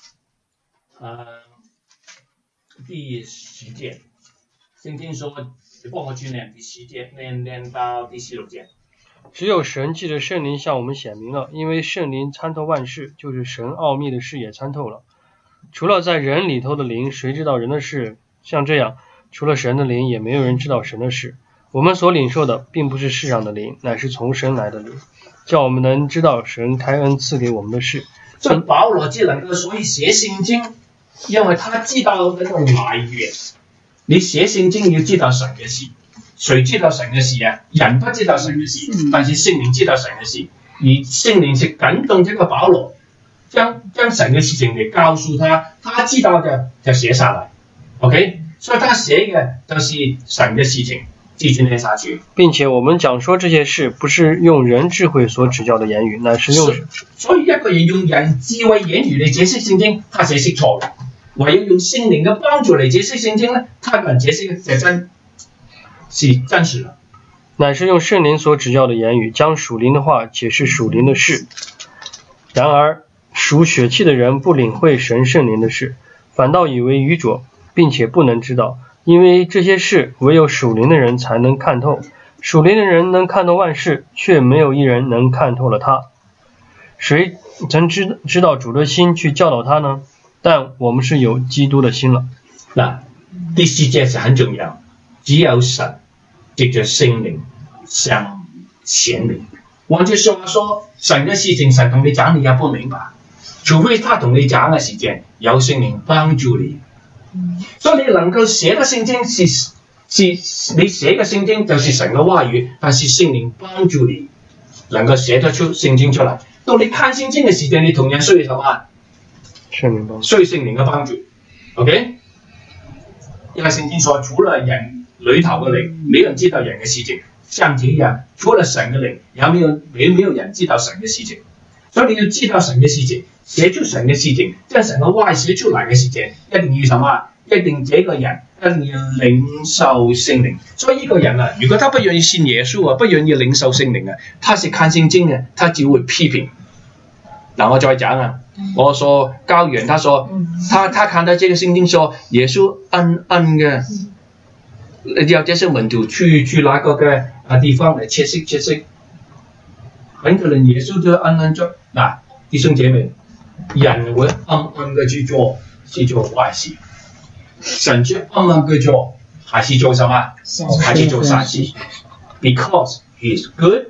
第10節，聖經說，你幫我去念第10節，念到第16節。 只有神藉着聖靈向我們顯明了，因為聖靈參透萬事，就是神奧秘的事也參透了。除了在人裏頭的靈，誰知道人的事？像這樣，除了神的靈，也沒有人知道神的事。我們所領受的，並不是世上的靈，乃是從神來的靈，叫我們能知道神開恩賜給我們的事。 所以保羅只能夠所以寫聖經，因為他知道那個來源。你寫聖經要知道神嘅事。誰知道神嘅事啊？人不知道神嘅事，但是聖靈知道神嘅事，而聖靈是感動這個保羅，將神嘅事情嚟告訴他，他知道嘅就寫下來 ，OK？ 所以他寫嘅就是神嘅事情，記住念下去。 並且我們講說這些事，不是用人智慧所指教的言語，乃是用。 所以一個人用人智慧言語嚟解釋聖經，他解釋錯嘅；唯有用聖靈嘅幫助嚟解釋聖經咧，他個人解釋就真。是真實的， 乃是用聖靈所指教的言語，將屬靈的話解釋屬靈的事。然而屬血氣的人不領會神聖靈的事，反倒以為愚拙，並且不能知道，因為這些事唯有屬靈的人才能看透。屬靈的人能看透萬事，卻沒有一人能看透了他。誰曾知道主的心去教導他呢？但我們是有基督的心了。 嗱，第4節是很重要。只有神藉着聖靈向顯明。換句說話說，神嘅事情神同你講，你也不明白，除非他同你講嘅時間有聖靈幫助你。所以你能夠寫嘅聖經是你寫嘅聖經就是神嘅話語，但是聖靈幫助你能夠寫得出聖經出來。到你看聖經嘅時間，你同樣需要什麼？ 聖靈幫助。 需要聖靈嘅幫助。OK？ 因為聖經說，除了人裏頭嘅靈，沒有人知道人嘅事情。像這樣，除了神嘅靈，沒有人知道神嘅事情。所以你要知道神嘅事情，寫出神嘅事情，將神嘅話寫出嚟嘅事情，一定要什麼？一定這個人一定要領受聖靈。所以呢個人啊，如果他不願意信耶穌啊，不願意領受聖靈啊，他是看聖經嘅，他只會批評。嗱，我再講啊，我說教員，他說他看到這個聖經說耶穌恩嘅。要這些門徒去那個嘅地方嚟切息，很可能耶穌都暗咗。嗱，弟兄姐妹，人會暗嘅去做壞事，神卻暗嘅做，還是做什麼？還是做善事 ？Because he is good,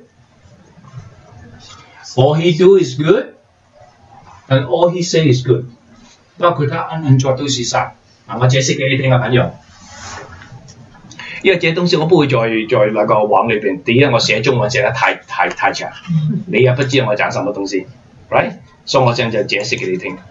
all he do is good, and all he say is good。包括他暗做都是善。嗱，我解釋給你聽啊，朋友。因為這東西我不會在那個網裏邊，第一我寫中文寫得太長，你也不知道我講什麼東西 ，right？ 所以我現在解釋給你聽。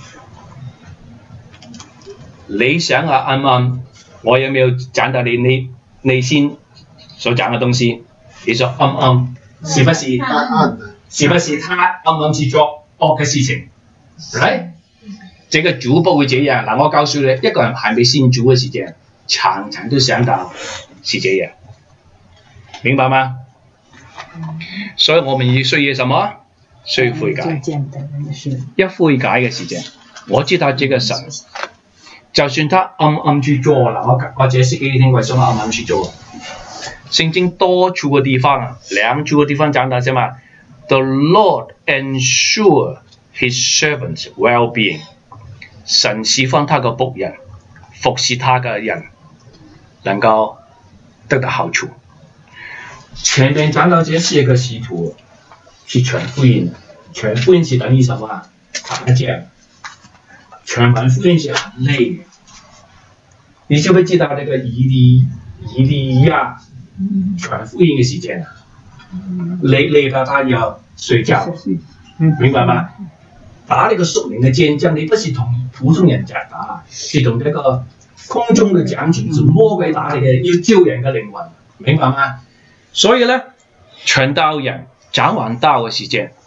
你想啊，啱唔啱？我有沒有講到你內心所講嘅東西？你說啱唔啱？是不是？是不是他啱唔啱去做惡嘅事情 ？right？ 這個主不會這樣。嗱，我告訴你，一個人還未信主嘅時間。常常都想到是這樣，明白嗎？所以我們需要什麼？需要悔改。一悔改嘅時間，我知道這個神，就算他暗去做嗱，我解釋給你聽為什麼暗去做。聖經多處嘅地方啊，兩處嘅地方講到什麼 ？The Lord ensure His servants' well-being。神釋放他嘅僕人，服侍他嘅人。能夠得到好處。前面講到這4個使徒是傳福音，傳福音是等於什麼？打仗，傳完福音是很累嘅。你知唔知道那個以利亞傳福音嘅時間啊？累到他要睡覺，明白嗎？打那個屬靈嘅戰爭，你不是同普通人打，是同那個空中嘅獎權是魔鬼打你嘅，要救人嘅靈魂，明白嗎？所以咧，傳道人講完道嘅時間，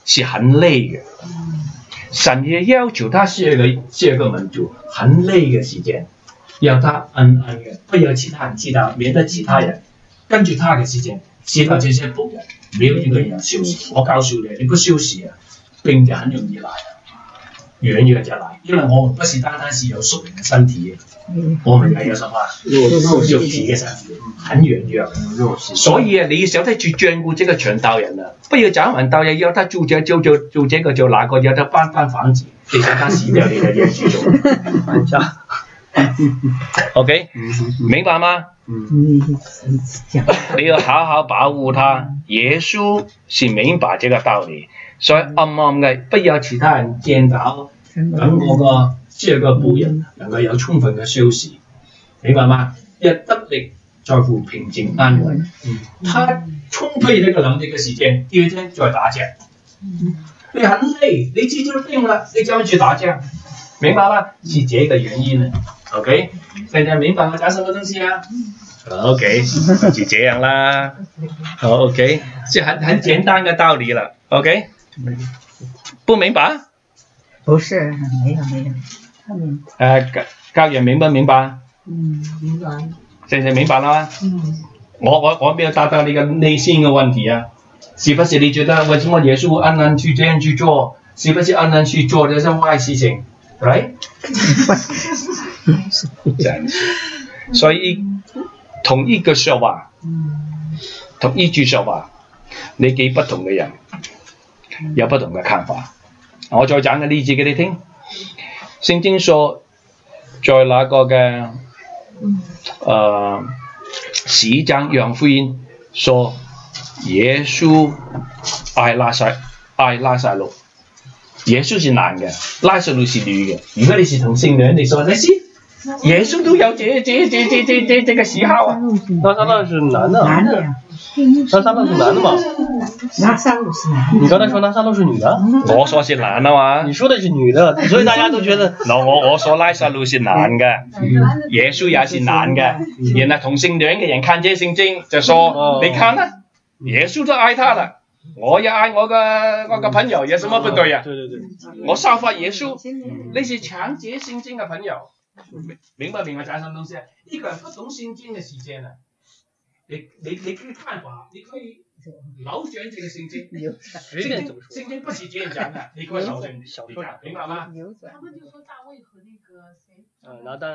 是很累嘅。神也要求他是一个民族很累嘅时间，要他安安嘅，不要其他人知道，免得其他人跟住他嘅时间知道这些仆人没有一个人休息。我告诉你，你不休息啊，病就很容易来，软弱就来，因为我们不是单单是有属灵嘅身体，我们也有什么肉体嘅身体，很软弱。所以啊，你晓得去照顾这个传道人啊，不要找人道人，要他做这个就那个，要他搬房子，你想他死掉，你的业去做。OK， 明白吗？你要好好保护他。耶稣是明白这个道理，所以暗暗嘅不要其他人见到，等我個這個僕人能夠有充分嘅休息，明白嗎？一得力在乎平靜安穩，他充沛呢個能力嘅時間，第二天再打仗。你很累，你知道定了，你就去打仗，明白嗎？是這個原因啊。OK， 現在明白我講什麼東西啊 ？OK， 就這樣啦。OK， 這很簡單嘅道理了。OK， 不明白？ 不是，没有，他明白。 教人明不明白？ 明白。 现在明白了吗？我没有答到你的内心的问题啊，是不是你觉得为什么耶稣安然去这样去做？是不是安然去做这些坏事情 ？Right？ 这样子，所以同一个说話，同一句說話，你給不同嘅人有不同嘅看法。我再講個例子給你聽。聖經說，在那個嘅10章約翰福音說，耶穌愛拉撒路，耶穌是男嘅，拉撒路是女嘅。如果你是同性戀，你說你是耶穌都有這個時候啊？ 拉撒路是男的。 男的呀。 拉撒路是男的嘛？ 拉撒路是男的。 你刚才說拉撒路是女的？ 我說是男的嘛。 你說的是女的，所以大家都覺得。 我說拉撒路是男嘅，耶穌也是男嘅。然後同性戀嘅人看這聖經就說：你看啦，耶穌都愛他啦，我也愛我個朋友，有什麼不對啊？ 對。 我效法耶穌，你是搶這聖經嘅朋友。明白講什麼東西啊？一個人不懂聖經嘅時間啊，你可以看法，你可以扭轉這個聖經。聖經不是這樣講的，你可以扭轉，明白嗎？ 他們就說大衛和那個誰？ 拿單。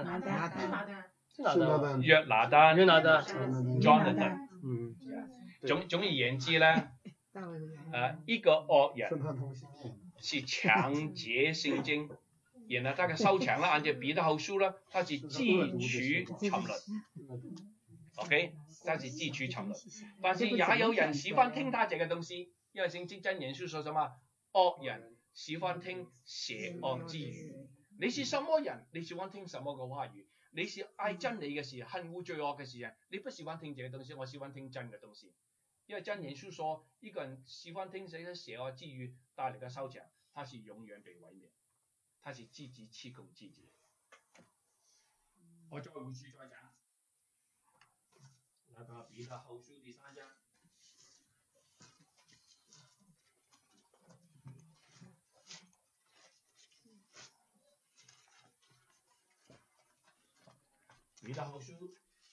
約拿單。Jonathan。總而言之咧，一個惡人是搶劫聖經。然後他嘅收場啦，按照彼得後書啦，他是自取沉淪 ，OK， 他是自取沉淪。但是也有人喜歡聽他這個東西，因為聖經真言書說什麼？惡人喜歡聽邪惡之語。你是什麼人？你喜歡聽什麼嘅話語？你是愛真理嘅事，恨惡罪惡嘅事啊！你不喜歡聽這個東西，我喜歡聽真嘅東西。因為真言書說，一個人喜歡聽這些邪惡之語帶嚟嘅收場，他是永遠被毀滅。他是自己欺控自己。我再回去再講。那個彼得後書第3章。彼得後書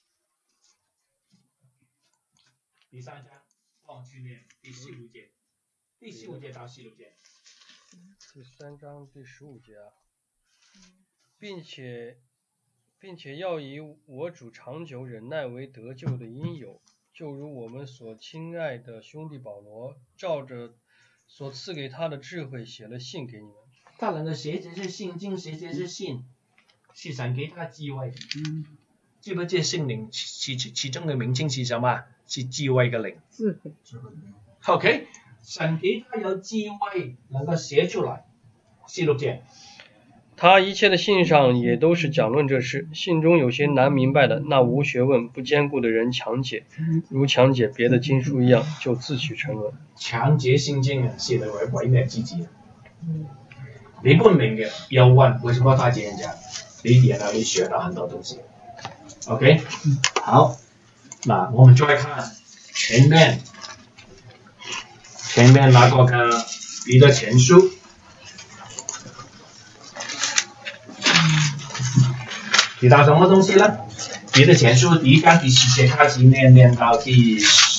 第3章，放去念第15節，第15節到16節。 第3章第15節啊，並且要以我主長久忍耐為得救的因由，就如我們所親愛的兄弟保羅照着所賜給他的智慧寫了信給你們。 他能夠寫這些信經，寫這些信，是神給他智慧。知不知聖靈其中嘅名稱是什麼？是智慧嘅靈。智慧。OK。神給他有智慧，能夠寫出來。16節， 他一切的信上也都是講論這事，信中有些難明白的，那無學問不堅固的人強解，如強解別的經書一樣，就自取沉淪。 強解聖經啊，是嚟毀滅自己。你不明嘅要問，為什麼他這樣講？你然後你學到很多東西。OK， 好，嗱，我們再看前面那個嘅彼得前书，提到什么东西呢？彼得前书第1章第10节开始念到第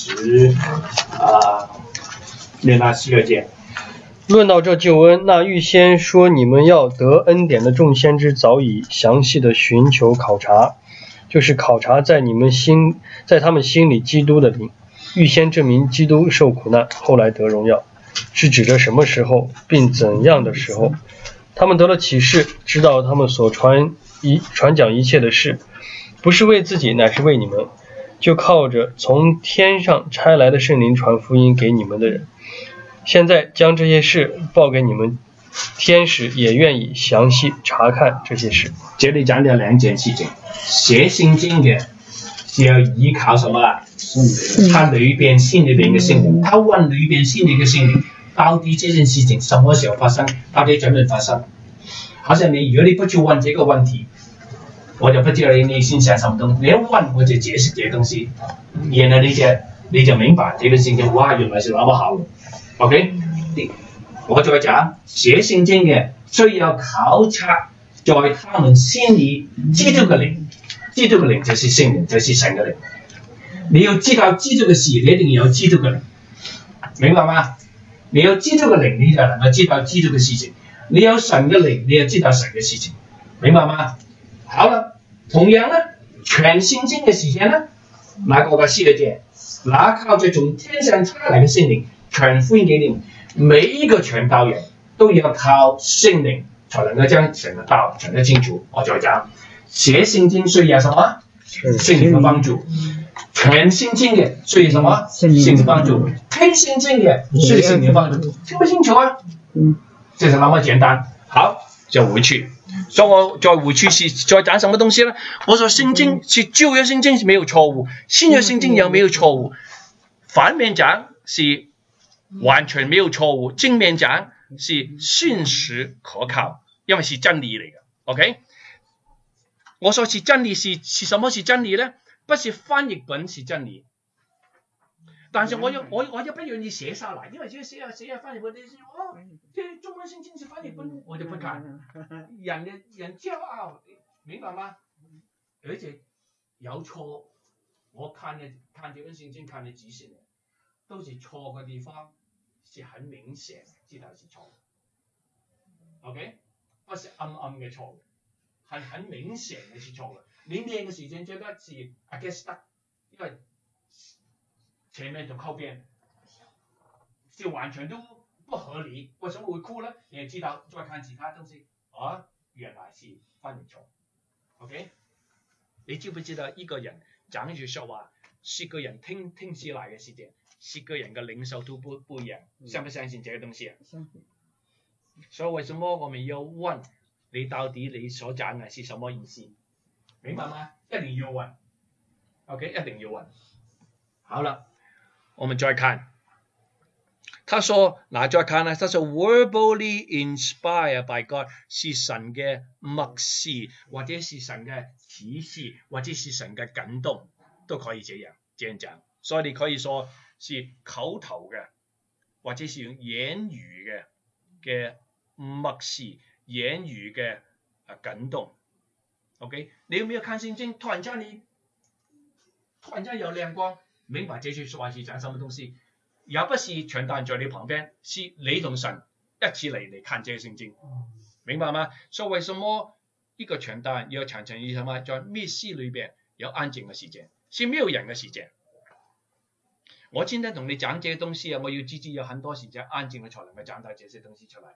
12节。 论到这救恩，那预先说你们要得恩典的众先知早已详细的寻求考察，就是考察在他们心里基督的灵，预先证明基督受苦难，后来得荣耀，是指着什么时候，并怎样的时候。他们得了启示，知道他们所传讲一切的事，不是为自己，乃是为你们，就靠着从天上差来的圣灵传福音给你们的人。现在将这些事报给你们，天使也愿意详细查看这些事。 这里讲了2件事情，写圣经的是要依靠什么啊？他里边心里边的圣灵，他问里边心里的圣灵，到底这件事情什么时候发生，到底怎么发生？好像如果你不去问这个问题，我就不知道你心想什么东西。你问我就解释这些东西，然后你就明白这个事情，哇，原来是那么好。OK， 我再讲，写圣经的需要考察在他们心里基督的灵，基督的灵就是圣灵，就是神的灵。你要知道基督的事，你一定要有基督的灵，明白吗？你有基督的灵，你就能够知道基督的事情；你有神的灵，你要知道神的事情，明白吗？好了，同样呢，全圣经的事情呢，那个12节，那靠着从天上差来的圣灵传福音给你们，每一个传道人都要靠圣灵才能够将神的道传得清楚。我再讲，写圣经需要什么？圣灵的帮助。传圣经的需要什么？圣灵的帮助。听圣经的需要圣灵的帮助。清不清楚啊？这是那么简单。好，就回去。所以我再回去是再讲什么东西呢？我说圣经是旧约圣经是没有错误，新约圣经也没有错误。反面讲是完全没有错误，正面讲是信实可靠，因为是真理嚟嘅。OK， 我说是真理是什么是真理呢？不是翻译本是真理，但是我又不愿意写下来，因为写翻译本，这中文圣经是翻译本，我就不看。人骄傲，明白吗？而且有错，我看这本圣经看了几十年，都是错嘅地方是很明显，知道是错。OK， 不是暗嘅錯，很明顯嘅是錯嘅。你念嘅時間覺得是 against 得，因為前面同後邊是完全都不合理，為什麼會哭呢？你也知道，再看其他東西，原來是翻譯錯。OK， 你知不知道一個人講句說話，10個人聽起來嘅時間，10個人嘅領受都不一樣，相不相信這個東西啊？所以為什麼我們要問你到底你所講嘅是什麼意思？明白嗎？一定要問 ，OK， 一定要問。好了，我們再看，他說，再看呢，他說 verbally inspired by God 是神嘅默示，或者是神嘅啟示，或者是神嘅感動，都可以這樣講。所以你可以說是口頭嘅，或者是用言語嘅默示，言語嘅感動。OK， 你有沒有看聖經？突然間有亮光，明白這句說話是講什麼東西？也不是傳道人在你旁邊，是你同神一起嚟看這個聖經，明白嗎？所以為什麼一個傳道人要常常什麼在密室裏邊有安靜嘅時間，是沒有人嘅時間。我今天同你講這些東西啊，我要自己有很多時間安靜嘅才能夠講到這些東西出嚟，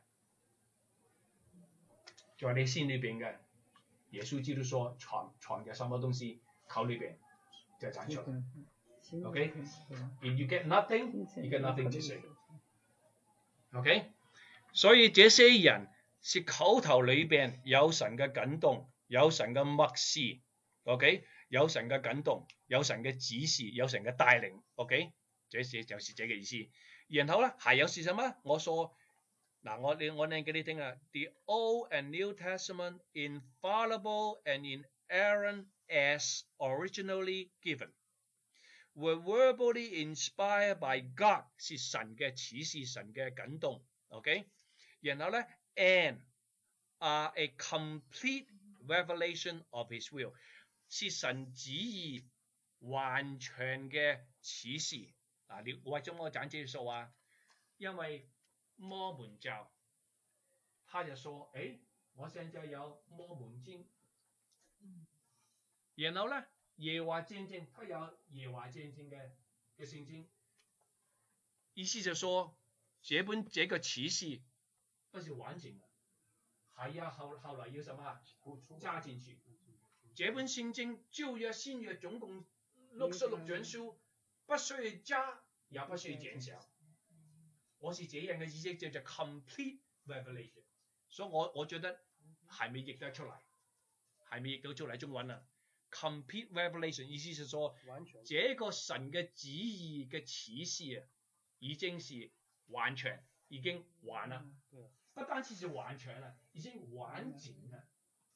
在你心裏邊嘅。耶穌基督說藏嘅什麼東西，口裏邊就講出來。OK， if you get nothing, you get nothing to say。OK， 所以這些人是口頭裏邊有神嘅感動，有神嘅默示 ，OK， 有神嘅感動，有神嘅指示，有神嘅帶領 ，OK， 這就是這個意思。然後呢，還有是什麼？我說。嗱，我念給你聽啊。The Old and New Testament infallible and inerrant as originally given, were verbally inspired by God 是神嘅啟示，神嘅感動 OK， 然後咧 and are a complete revelation of His will， 是神旨意完全嘅啟示。你為什麼我講這數啊？因為摩門教，他就說：我現在有摩門經，然後咧耶華見證，他有耶華見證嘅聖經，意思就說這個啟示不是完整的，還要後來要什麼加進去。這本聖經舊約新約總共66卷書，不需要加也不需要減少。我是這樣嘅意思，叫做 complete revelation。所以我覺得還沒譯得出來，還沒譯到出來中文啊。complete revelation 意思是說，這個神嘅旨意嘅啟示啊，已經是完全，已經完了。不單止是完全了，已經完整了。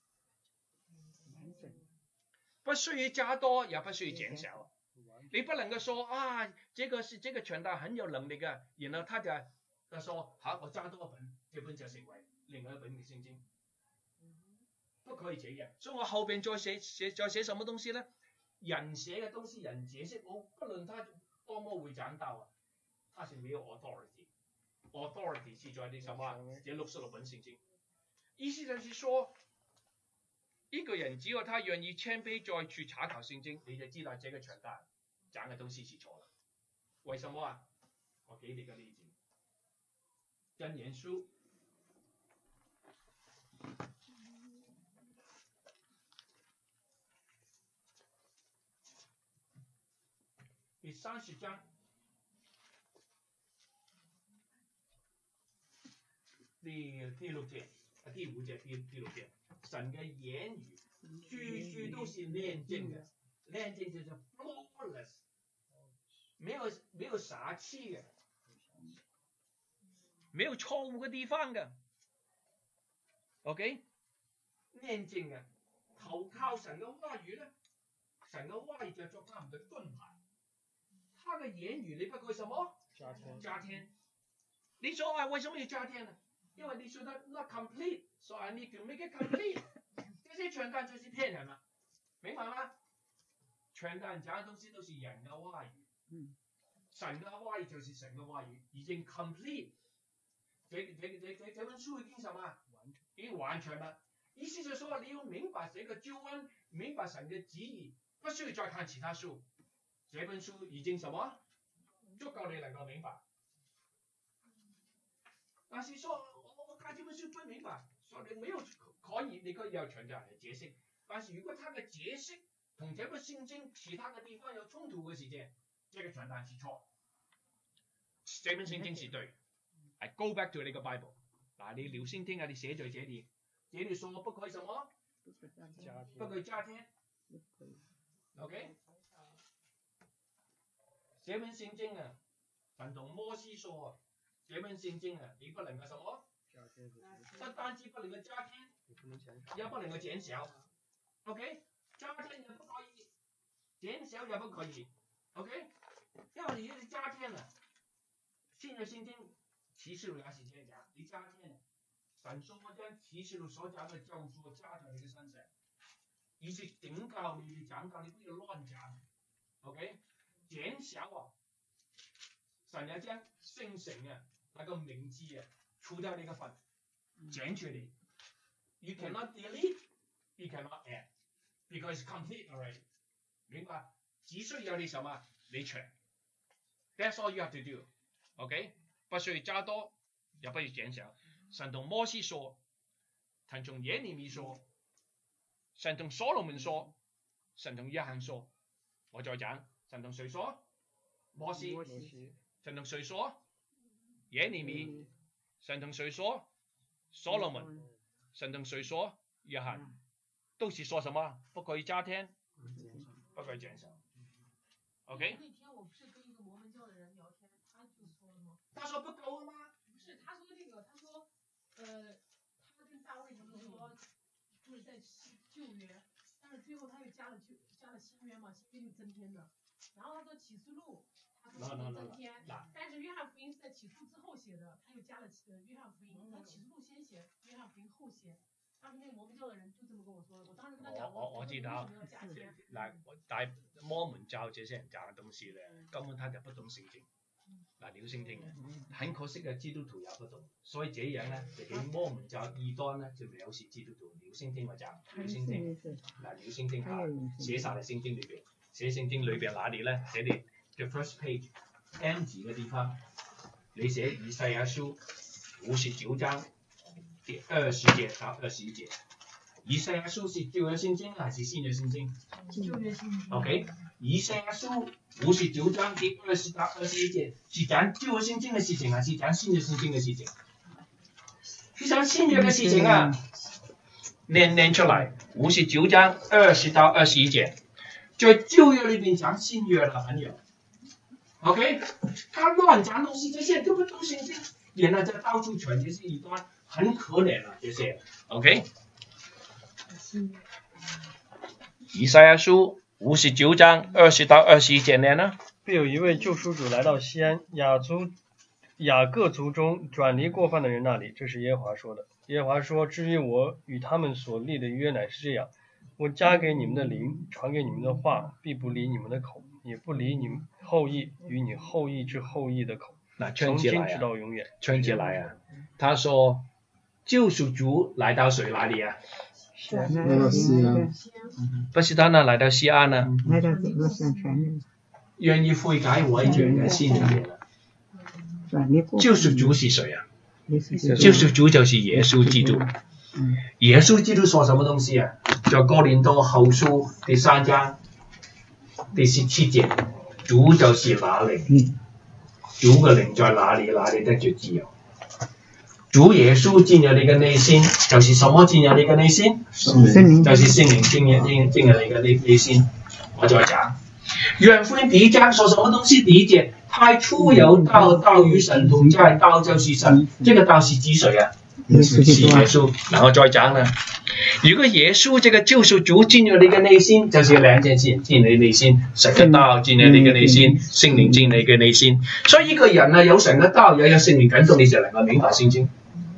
不需要加多，也不需要減少。你不能夠說啊，這個傳道很有能力嘅，然後他說好，我加多一本，這本就成為另外一本嘅聖經，不可以這樣。所以我後邊再寫什麼東西呢？人寫嘅東西，人解釋，我不論他多麼會講道啊，他是沒有 authority 是在你什麼？這66本聖經，意思就是說，一個人只要他願意謙卑再去查考聖經，你就知道這個傳道講嘅東西是錯了。為什麼啊？我給你個例子，箴言書第30章第6節第5節第6節，神嘅言語句句都是煉淨嘅，煉淨就是 flawless， 沒有瑕疵嘅，沒有錯誤嘅地方嘅 ，OK， 煉淨嘅，投靠神嘅話語咧，神嘅話語就作他們嘅盾牌，他嘅言語你不可以什麼？加添。你說為什麼要加添呢？因為你說得 not complete， 所以你就 make it complete。這些傳道就是騙人啦，明白嗎？傳道講嘅東西都是人嘅話語，神嘅話語就是神嘅話語，已經 complete。這本書已經什麼？已經完全了。意思就是說，你要明白這個救恩，明白神嘅旨意，不需要再看其他書。這本書已經什麼？足夠你能夠明白。但是說我看這本書不明白，所以你沒有你可以有傳教人解釋。但是如果他嘅解釋同這個聖經其他嘅地方有衝突嘅時間，這個傳道是錯。這本聖經是對。I go back to 你個 Bible。你留心聽啊，你寫在這裡，這裡說不可以什麼？不可以加添。OK？ 這本聖經啊，神同摩西說啊，這本聖經啊，你不能夠什麼？不單止不能夠加添，也不能夠減少。OK？ 加添也不可以，減少也不可以。OK？ 因為你一直加添啊，新約聖經啟示錄也是這樣講，你加添，神說我將啟示錄所講嘅救贖加在你嘅身上，以是警告你講道，你不要亂講。OK？ 減少啊，神要將聖城啊那個名字啊除掉你個份，減去你。You cannot delete, you cannot add, because it's complete already。明白？只需要你什麼？你全。That's all you have to do。OK？ 不需要加多，也不要減少。神同摩西說，神同耶利米說，神同所羅門說，神同約翰說。我再講。神同誰說？摩西。神同誰說？耶利米。神同誰說？所羅門。神同誰說？約翰。都是說什麼？不可以加添，不可以減少。OK？ 那天我不是跟一個摩門教的人聊天，他就說了嗎？ 他說不夠嗎？ 不是，他說這個，他說，他跟大衛他們說，就是在舊約，但是最後他又加了新約嘛，新約就增添的。然後他說啟示錄， 他是正篇，但是约翰福音是在起诉之后写的，他又加了约翰福音，他起诉录先写，约翰福音后写。当时那个摩门教的人就这么跟我说的，我当时跟他讲， 我知道，但摩门教这些人讲的东西呢，根本他就不懂聖經。聊聖經很可惜嘅，基督徒也不懂，所以這樣呢，就給摩門教異端呢，就藐視基督徒。聊聖經咪講聊聖經，聊聖經寫晒喺聖經裏邊，寫聖經裏邊哪裡呢？寫你 the first page M 字嘅地方，你寫以賽亞書59章第20節到21節。以賽亞書是舊約聖經還是新約聖經？ 舊約聖經。 OK， 以賽亞書59章第20到21節是講舊約聖經嘅事情，還是講新約聖經嘅事情？是講新約嘅事情啊！念出來，59章20到21節，在舊約裏邊講新約了，朋友。OK， 他亂講東西，這些都不懂聖經，然後就到處傳這些異端，很可憐啊！這些 OK。以賽亞書59章20到21節念呢？ 必有一位救贖主來到西安，雅各族中轉離過犯的人那裡，這是耶和華說的。耶和華說：至於我與他們所立的約乃是這樣，我加給你們的靈，傳給你們的話，必不離你們的口，也不離你們後裔與你後裔之後裔的口，從今直到永遠。 春節來啊！他說救贖主來到誰那裡啊？ 來到西安， 不是他呢，來到西安呢？ 來到整個鄉村， 願意悔改為罪嘅先人。救贖主是誰啊？救贖主就是耶穌基督。耶穌基督說什麼東西啊？在哥林多後書第3章第17節，主就是那靈，主嘅靈在哪裡，哪裡得着自由。主耶穌進入你嘅內心，就是什麼進入你嘅內心？就是聖靈進入你嘅內心。我再講，約翰福音第1章說什麼東西？第1節，太初有道，道與神同在，道就是神。這個道是指誰啊？是耶穌。然後再講啦，如果耶穌這個救贖主進入你嘅內心，就是兩件事進你內心，神嘅道進入你嘅內心，聖靈進你嘅內心。所以一個人啊，有神嘅道，又有聖靈感動，你就能夠明白聖經。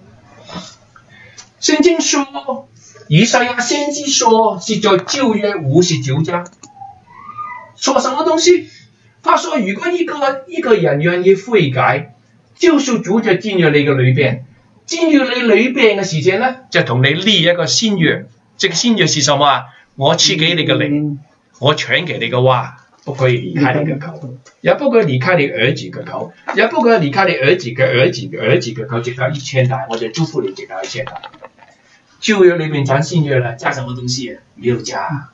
聖經說，以賽亞先知說是在舊約59章，說什麼東西？他說如果一個人願意悔改，救贖主就進入你嘅裏邊，進入你裏邊嘅時間呢，就同你立一個新約。這個新約是什麼啊？我賜給你嘅靈，我傳給你嘅話，不可以離開你嘅口，也不可以離開你兒子嘅口，也不可以離開你兒子嘅兒子嘅兒子嘅口，直到1000代，我就祝福你直到1000代。舊約裏面講新約了，加什麼東西？沒有加。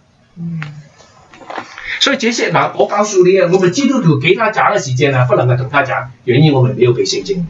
所以這些嗱，我告訴你啊，我們基督徒給他講嘅時間啊，不能夠同他講，原因我們沒有背聖經，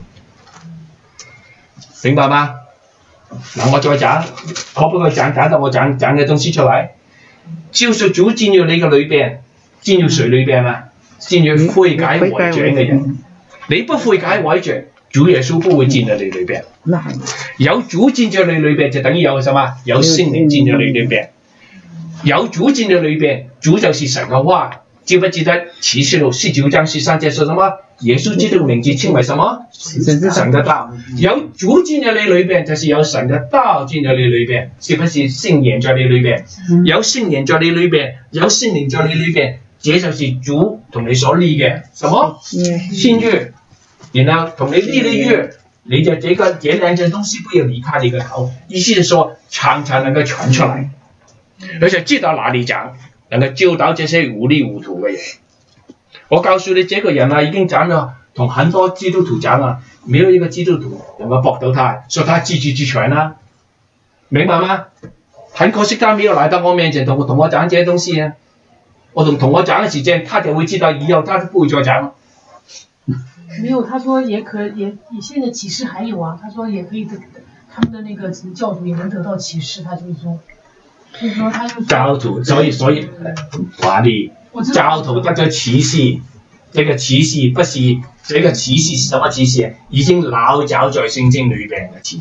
明白嗎？嗱，我再講，可不可以講到我講嘅東西出來？救贖主進入你嘅裏邊，進入誰裏邊啊？進入悔改為罪嘅人，你不悔改為罪，主耶穌不會進入你裏邊。有主進入你裏邊，就等於有什麼？有聖靈進入你裏邊。有主進入裏邊，主就是神嘅話。記不記得啟示錄19章13節說什麼？耶穌基督名字稱為什麼？神的道。有主進入你裏邊，就是有神的道進入你裏邊，是不是聖靈在你裏邊？有聖靈在你裏邊，有聖靈在你裏邊，這就是主同你所立嘅什麼？新約。然後同你立的約，你就這兩件東西不要離開你嘅口，意思是說常常能夠傳出來，而且知道哪裡講，能夠教導這些糊裡糊塗嘅人。我告訴你，這個人啊已經講了，同很多基督徒講了，沒有一個基督徒能夠駁到他，說他自主自傳啦，明白嗎？很可惜他沒有來到我面前同我講這些東西啊，我同我講的時間，他就會知道以後他就不會再講了。 沒有，他說也現在啟示還有啊，他說也可以他們的那個教徒也能得到啟示，他就是說他就教徒，所以華麗教徒得咗啟示，這個啟示不是這個啟示是什麼啟示？已經老早在聖經裏邊嘅啟示，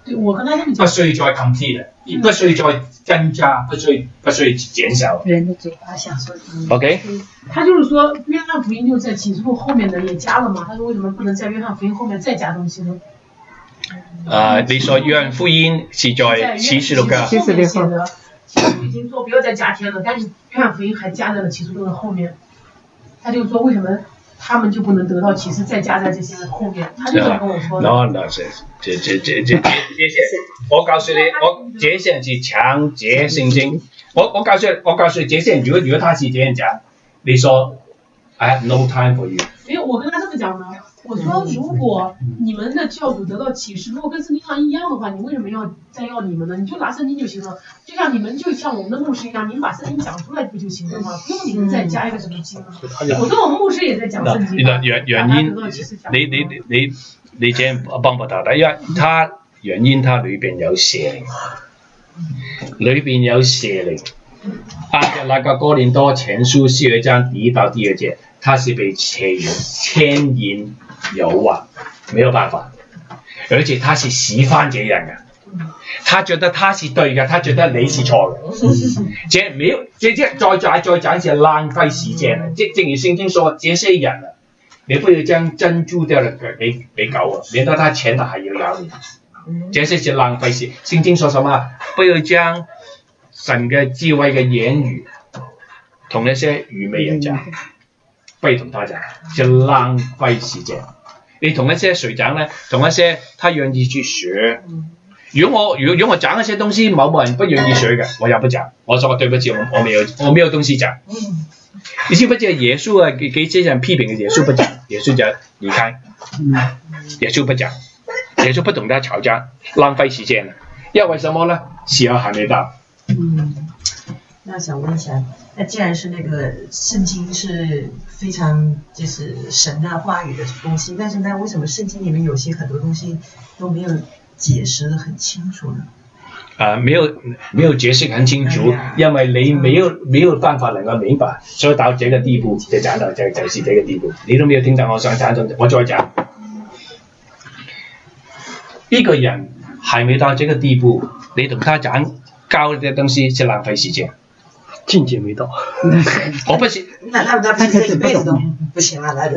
对，我跟他这么讲。 不需要再 complete 不需要再增加，不需要减少。 人的嘴巴想说。 OK。 他就是说，约翰福音就在启示录后面的也加了嘛？他说为什么不能在约翰福音后面再加东西呢？ 你说约翰福音是在启示录的。 启示录写的，已经说不要再加添了，但是约翰福音还加在了启示录的后面。他就说为什么他们就不能得到启示，再加在这些后面？他就这么跟我说的。 No， 这我告诉你，这些是强制圣经。我告诉你，这些如果他是这样讲，你说 I have no time for you。 没有，我跟他这么讲的。我说，如果你们的教主得到启示，如果跟圣经上一样的话，你为什么要再要你们呢？你就拿圣经就行了，就像你们就像我们的牧师一样，你们把圣经讲出来不就行了吗？不用你们再加一个什么经了。我跟我们牧师也在讲圣经。 原因，你这样帮不到的，因为原因它里边有邪灵，按照那个哥林多前书12章1到2节，他是被牵引诱惑，没有办法，而且他是喜欢这样的，他觉得他是对的，他觉得你是错的，这没有，这再讲是浪费时间了。正如圣经说，这些人你不要將珍珠掉了給狗啊，免得他錢他還要咬你，這些是浪費時。聖經說什麼？不要將神嘅智慧嘅言語同那些愚昧人講，不要同他講，是浪費時間。你同一些誰講呢？同一些他願意去學。如果我講一些東西某人不願意學嘅，我也不講。我說對不起，我沒有東西講。你知不知耶穌啊？給這些人批評嘅耶穌不講，耶穌就離開。耶穌不講，耶穌不同他吵架，浪費時間了。因為什麼呢？時候還沒到。 那想問一下，那既然是那個聖經是非常就是神的話語的東西，但是那為什麼聖經裡面有些很多東西都沒有解釋得很清楚呢？ 沒有解釋很清楚，因為你沒有辦法能夠明白，所以到這個地步就講到就是這個地步。你都沒有聽到我想講，我再講。一個人還沒到這個地步，你同他講教的東西是浪費時間。 境界沒到。 我不是。 那不是這一輩子都不行了，那就是。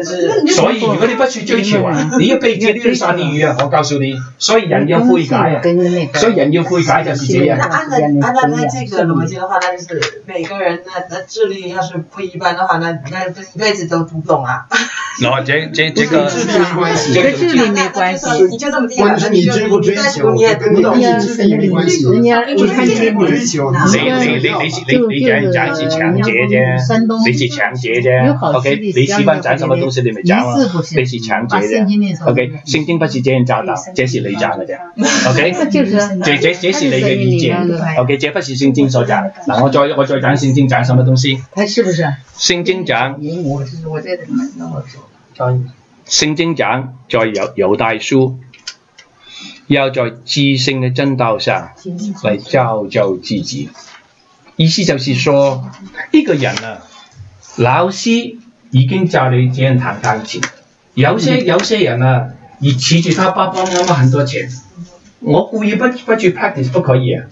所以如果你不去追求啊，你一輩子都要上地獄啊！我告訴你，所以人要悔改啊！所以人要悔改就是這樣。 那按照這個邏輯的話，那就是每個人的智力要是不一般的話，那一輩子都讀不懂啊。 這個智力沒關係， 跟智力沒關係， 你就這麼低了， 你追不追求，你也讀不懂，智力沒關係。 你講是強者啫，你是強者啫 ，OK？ 你喜歡講什麼東西你咪講咯，你是強者啫 ，OK？ 聖經不是這樣教導，這是你講嘅啫 ，OK？ 這是你嘅意見 ，OK？ 這不是聖經所講。嗱，我再講聖經講什麼東西？ 它是不是？ 聖經講，聖經講在猶大書，要在至聖嘅真道上嚟造就自己。意思就是說，一個人啊，老師已經教你這樣彈鋼琴，有些人啊，而恃住他爸爸媽媽很多錢，我故意不去 practice 不可以啊。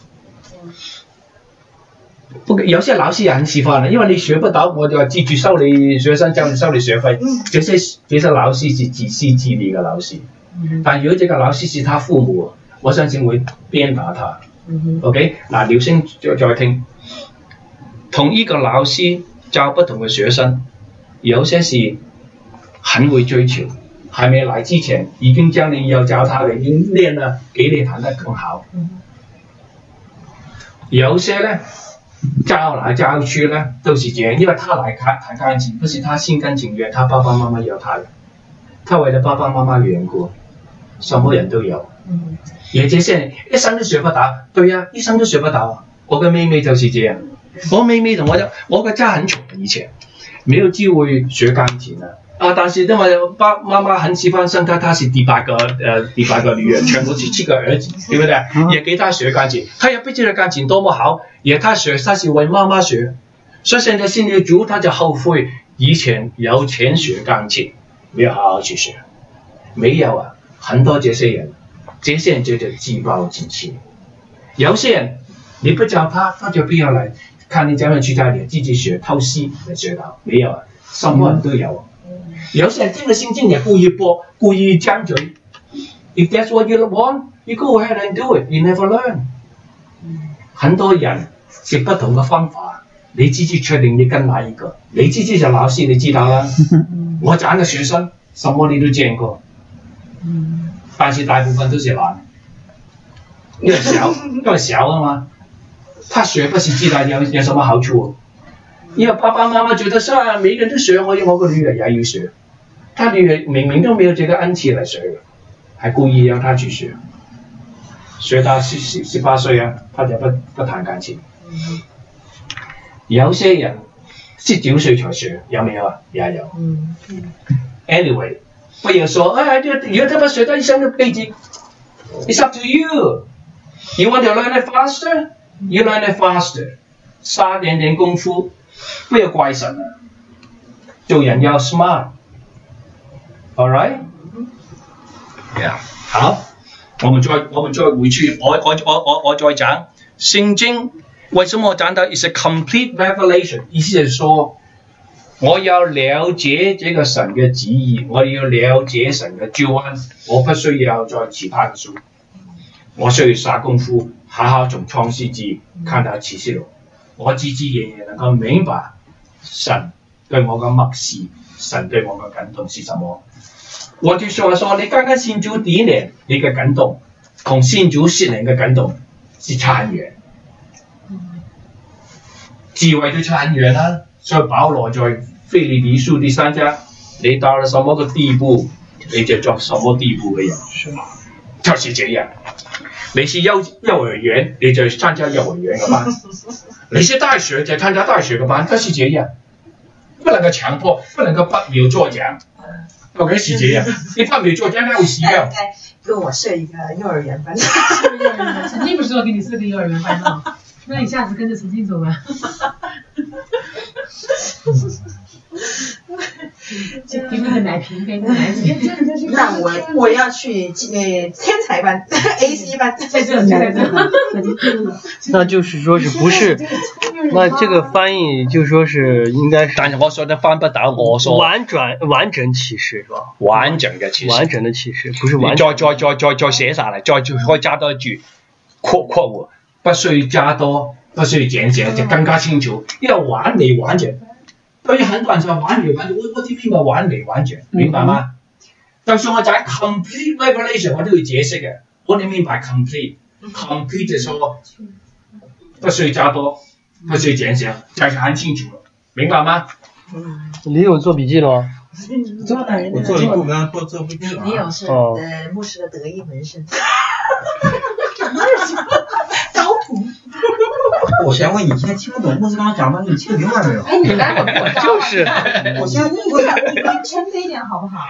有些老師也很喜歡，因為你學不到，我就話記住收你學生教你收你學費。這些老師是自私自利嘅老師，但如果這個老師是他父母，我相信會鞭打他。OK， 嗱，廖星再聽。同一個老師教不同嘅學生，有些是很會追求，還沒來之前已經將你要教他嘅已經練了，給你彈得更好。有些呢，教來教去呢都是這樣，因為他來彈鋼琴不是他心甘情願，他爸爸媽媽要他的，他為了爸爸媽媽嘅緣故，什麼人都有。而這些人一生都學不到，對呀，一生都學不到。我嘅妹妹就是這樣。我妹妹同我個家很窮，以前沒有機會學鋼琴啊。但是因為媽媽很喜歡生他是第八個女兒，全部是7個兒子，對不對？也給他學鋼琴，他也不知道鋼琴多麼好，也他是為媽媽學，所以現在信了主，他就後悔以前有錢學鋼琴，沒有好好去學。沒有啊，很多這些人这些人就记报进去。有些人你不教他，他就不要来看你怎么去教你，自己学偷袭没学到，没有啊，什么人都有。有些人听了圣经也故意播，故意讲嘴。If that's what you want, you go ahead and do it. You never learn. 很多人是不同的方法，你自己确定你跟哪一个，你自己是老师，你知道啦。我讲的学生，什么你都见过，但是大部分都是懒，因为小了嘛，他学不是知道有什么好处，因为爸爸妈妈觉得是啊，每个人都学，我个女儿也要学，他女儿明明都没有这个恩赐来学的，还故意要他去学，学到18岁啊，他就不谈感情。有些人19岁才学，有没有啊？也有。Anyway， 不要说哎，如果他不学到一生的背景 ，It's up to you. You want to learn it faster? You learn it faster. 撒点功夫，不要怪神啊。做人要 smart。All right? Yeah. 好，我们再回去，我再讲圣经。为什么我讲到 is a complete revelation？ 意思是说，我要了解这个神的旨意，我要了解神的救恩，我不需要再其他的书，我需要下功夫，好好从創世記看到啟示錄，我自自然然能夠明白神對我嘅默示，神對我嘅感動是什麼。我就說，你剛剛信主第一年，你嘅感動同信主10年嘅感動是差很遠。智慧都差很遠啦，所以保羅在腓立比書第3章，你到了什麼個地步，你就做什麼地步嘅人，就是這樣。你是幼兒園，你就參加幼兒園嘅班；你是大學就參加大學嘅班，就是這樣。不能夠強迫，不能夠拔苗助長。OK 是這樣，你拔苗助長那會死掉。 跟我設一個幼兒園班。 曾經不是說給你設個幼兒園班嗎？那你下次跟着陳靜走吧。给你个奶瓶，给你个奶瓶。 那我要去天才班，AC 班， 在这。 那就是说是不是？那这个翻译就说是应该是。 但是我说的翻不到，我说完整启示是吧？ 完整的启示。 完整的启示不是完整。 再寫下來，再可以加多一句括弧，不需要加多，不需要簡寫，就更加清楚。因為完美完整。對於很多人就完美完整，我聽明白完美完整，明白嗎？就算我講 complete revelation， 我都要解釋嘅。我哋明白 complete 就說不需要加多，不需要簡寫，就係很清楚了，明白嗎？ 你有做筆記了嗎？ 我做了一部分，或做不你有是牧師的得意門生。高普。 我想问你现在听不懂牧师刚刚讲的，你听明白没有？ 哎，你待会儿给我就是。 我现在你谦卑一点好不好？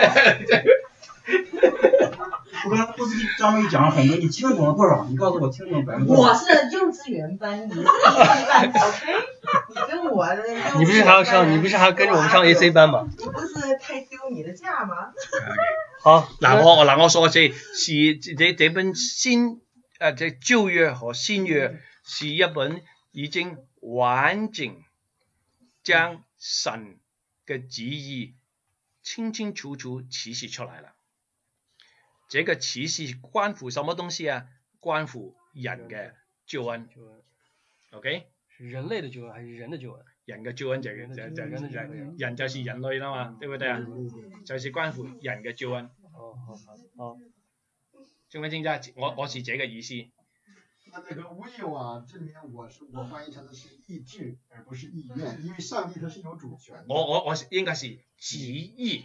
我刚刚牧师张伟讲了很多，你听懂了多少？你告诉我听懂100%。 我是幼稚园班，你是 AC 班 ，OK？ 你跟我的。 你不是还要跟着我們上 AC 班嗎？ 你不是太丟你的架嗎？ 好， 我說是這本這舊約和新約是一本已經完整將神嘅旨意清清楚楚啟示出來了。這個啟示關乎什麼東西啊？關乎人嘅救恩。OK？ 是人類的救恩還是人的救恩？ 人嘅救恩就人就是人類啦嘛，對不對啊？就是關乎人嘅救恩。 好。 聽唔聽得？我是這個意思。 那個 will 啊，這裡面我翻譯成的是意志，而不是意願，因為上帝他是有主權。 我應該是旨意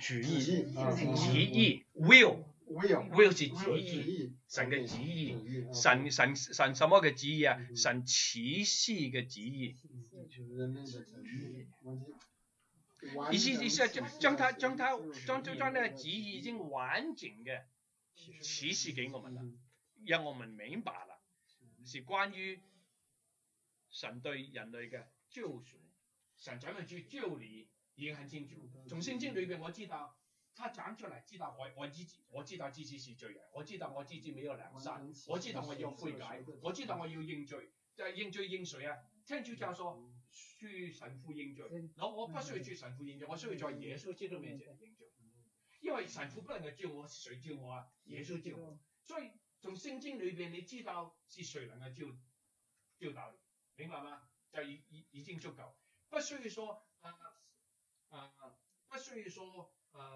will 是旨意，神嘅旨意，神什麼嘅旨意啊？神啟示嘅旨意。意思將那個旨意已經完整嘅啟示給我們了，讓我們明白了。是關於神對人類嘅救贖，神怎麼去救你已經很清楚。從聖經裏邊我知道他讲出来，知道我知道自己是罪人，我知道我自己沒有良善，我知道我要悔改，我知道我要認罪。認罪認誰啊？天主教說去神父認罪，我不需要去神父認罪，我需要在耶穌基督面前認罪，因為神父不能夠救我，誰救我啊？耶穌救我。所以從聖經裏邊，你知道是誰能夠救到你，明白嗎？就已經足夠，不需要說不需要說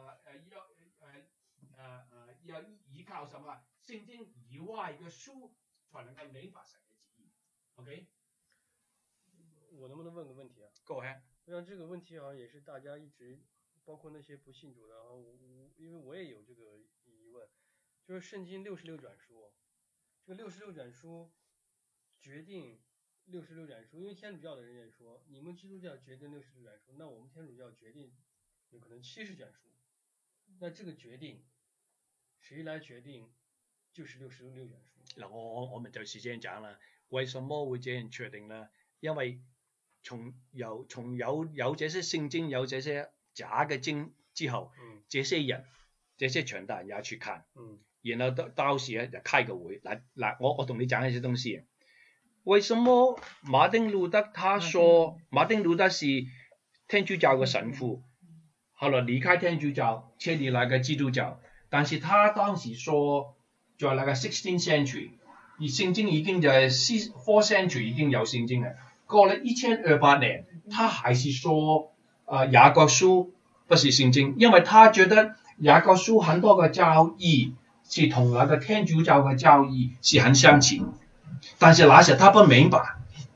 要依靠什麼聖經以外嘅書才能夠明白神嘅旨意。OK， 我能不能問個問題啊 ？Go ahead。 我想這個問題好像也是大家一直，包括那些不信主的，因為我也有這個疑問，就是聖經66轉書，這個66轉書決定66轉書，因為天主教的人也說，你們基督教決定66轉書，那我們天主教決定有可能70轉書，那這個決定誰來決定就是66轉書？ 嗱，我們就是這樣講啦。為什麼會這樣確定呢？因為從有這些聖經有這些假嘅經之後，這些人這些傳道人也去看，然後到時咧就開個會。嗱，我同你講一些東西。為什麼馬丁路德他說馬丁路德是天主教嘅神父，後來離開天主教，切離那個基督教，但是他當時說在那個 16th century， 而聖經已經在 4th century 已經有聖經了，過了1200年，他還是說雅各書不是聖經，因為他覺得雅各書很多個教義是同那個天主教嘅教義是很相似，但是那時他不明白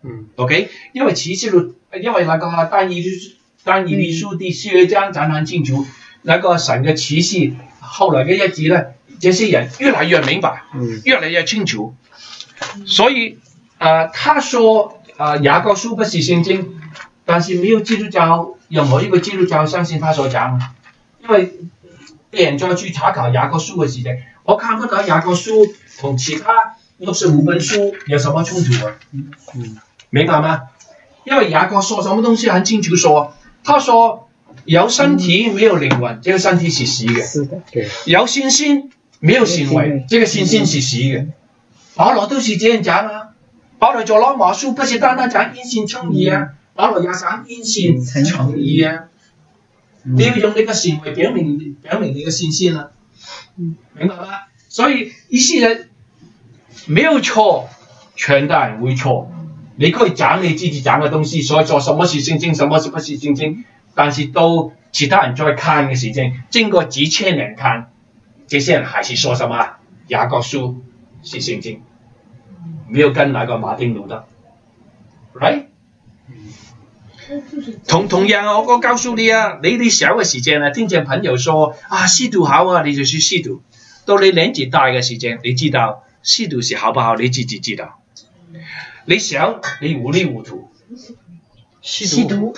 ，OK， 因為那個但以理書第12章講很清楚，那個神嘅啟示，後來嘅日子呢，這些人越來越明白，越來越清楚，所以他說雅各書不是聖經，但是沒有基督教任何一個基督教相信他所講，因為別人再去查考雅各書嘅事情，我看不到雅各書同其他65本書有什麼衝突啊？明白嗎？因為雅各說什麼東西很清楚說，他說有身體沒有靈魂，這個身體是死嘅；有信心沒有行為，這個信心是死嘅。保羅都是這樣講啊。保羅在羅馬書不是單單講因信稱義啊，保羅也講因信稱義啊。你要用你嘅行為表明你嘅信心啊，明白嗎？所以意思係沒有錯，全大人會錯。你可以講你自己講嘅東西，所以說什麼是聖經，什麼是不是聖經，但是到其他人再看嘅時間，經過幾千年看，這些人還是說什麼雅各書是聖經，沒有跟那個馬丁路德 ，right？ 同樣我告訴你啊，你小嘅時間啊，聽見朋友說吸毒好啊，你就去吸毒。到你年紀大嘅時間，你知道吸毒是好不好，你自己知道。你小你糊裡糊塗，吸毒。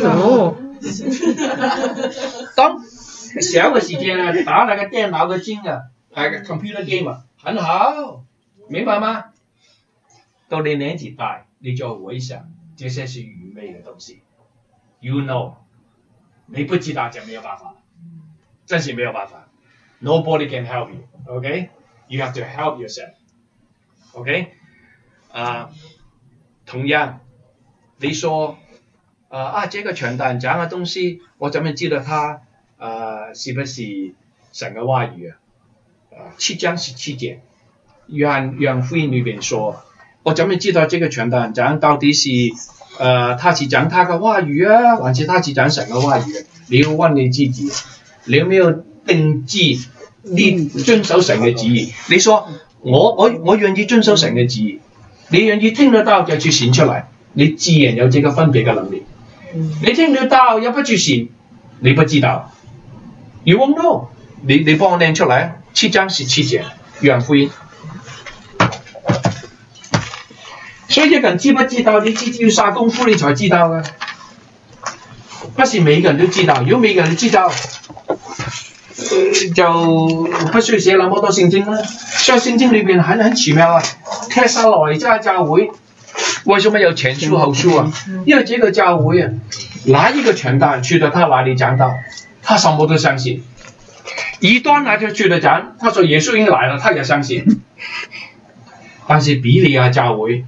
當小嘅時間啊，打那個電腦嘅經啊，那個 computer game 啊，很好，明白嗎？到你年紀大，你就回想，這些是愚昧嘅東西。You know， 你不知道就沒有辦法，真是沒有辦法。Nobody can help you. Okay? You have to help yourself. Okay? 同樣，你說這個傳道人講嘅東西，我怎麼知道他是不是神嘅話語啊？7章17節，約翰福音裏邊說，我怎麼知道這個傳道人講到底是他是講他嘅話語啊，還是他是講神嘅話語啊？你要問你自己，你有沒有定義你遵守神嘅旨意？你說我願意遵守神嘅旨意，你願意聽得到就去行出來，你自然有這個分別嘅能力。你聽得到又不去行，你不知道。You won't know。你幫我念出來，7章17節，約翰福音。所以一個人知不知道，你自己要下功夫你才知道嘅，不是每個人都知道。如果每個人都知道，就不需要寫那麼多聖經啦。所以聖經裏邊很奇妙啊。帖撒羅尼迦教會為什麼有前書後書啊？因為這個教會啊，哪一個傳道人去到他那裡講道，他什麼都相信。 异端来就觉得讲，他说耶稣已经来了，他也相信。但是比利亚教会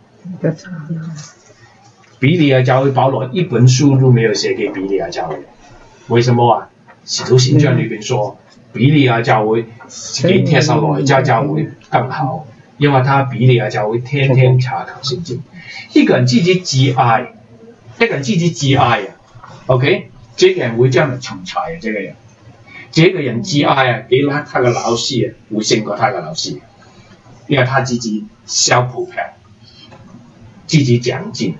保罗一本书都没有写给比利亚教会，为什么啊？使徒行传里边说，比利亚教会比帖撒罗尼迦教会更好，因为他比利亚教会天天查考圣经。一个人自己自愛啊 ，OK， 这个人会这样的成才啊，这个人自愛啊，给他的老師啊，會勝過他的老師，因為他自己消普票，自己講經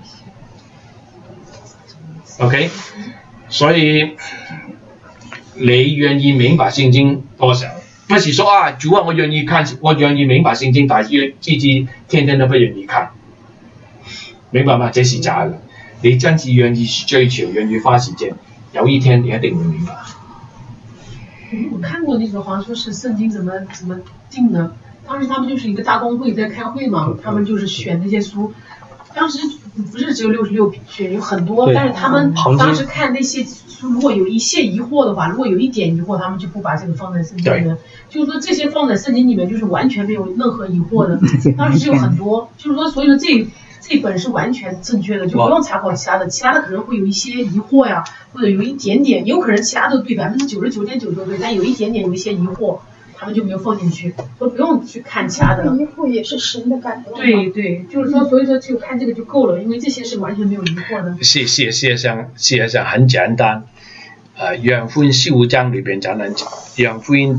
，OK， 所以你願意明白聖經多少？不是說啊，主啊，我願意明白聖經，但係自己天天都不願意看，明白嗎？這是假的。你真是願意追求，願意花時間，有一天你一定會明白。 我看过那个，好像说是圣经怎么定的。当时他们就是一个大公会在开会嘛，他们就是选这些书。当时不是只有66卷，有很多，但是他们当时看那些书，如果有一些疑惑的话，如果有一点疑惑，他们就不把这个放在圣经里面。就是说这些放在圣经里面，就是完全没有任何疑惑的。当时就有很多，就是说，所以说这本是完全正确的，就不用参考其他的，其他的可能会有一些疑惑呀，或者有一点点，有可能其他都对，99.9%都对，但有一点点有一些疑惑，他们就没有放进去，所以不用去看其他的。 疑惑也是神的感动。 对，就是说，所以说就看这个就够了，因为这些是完全没有疑惑的。 事實上很簡單。約翰福音15章裏邊講緊，約翰福音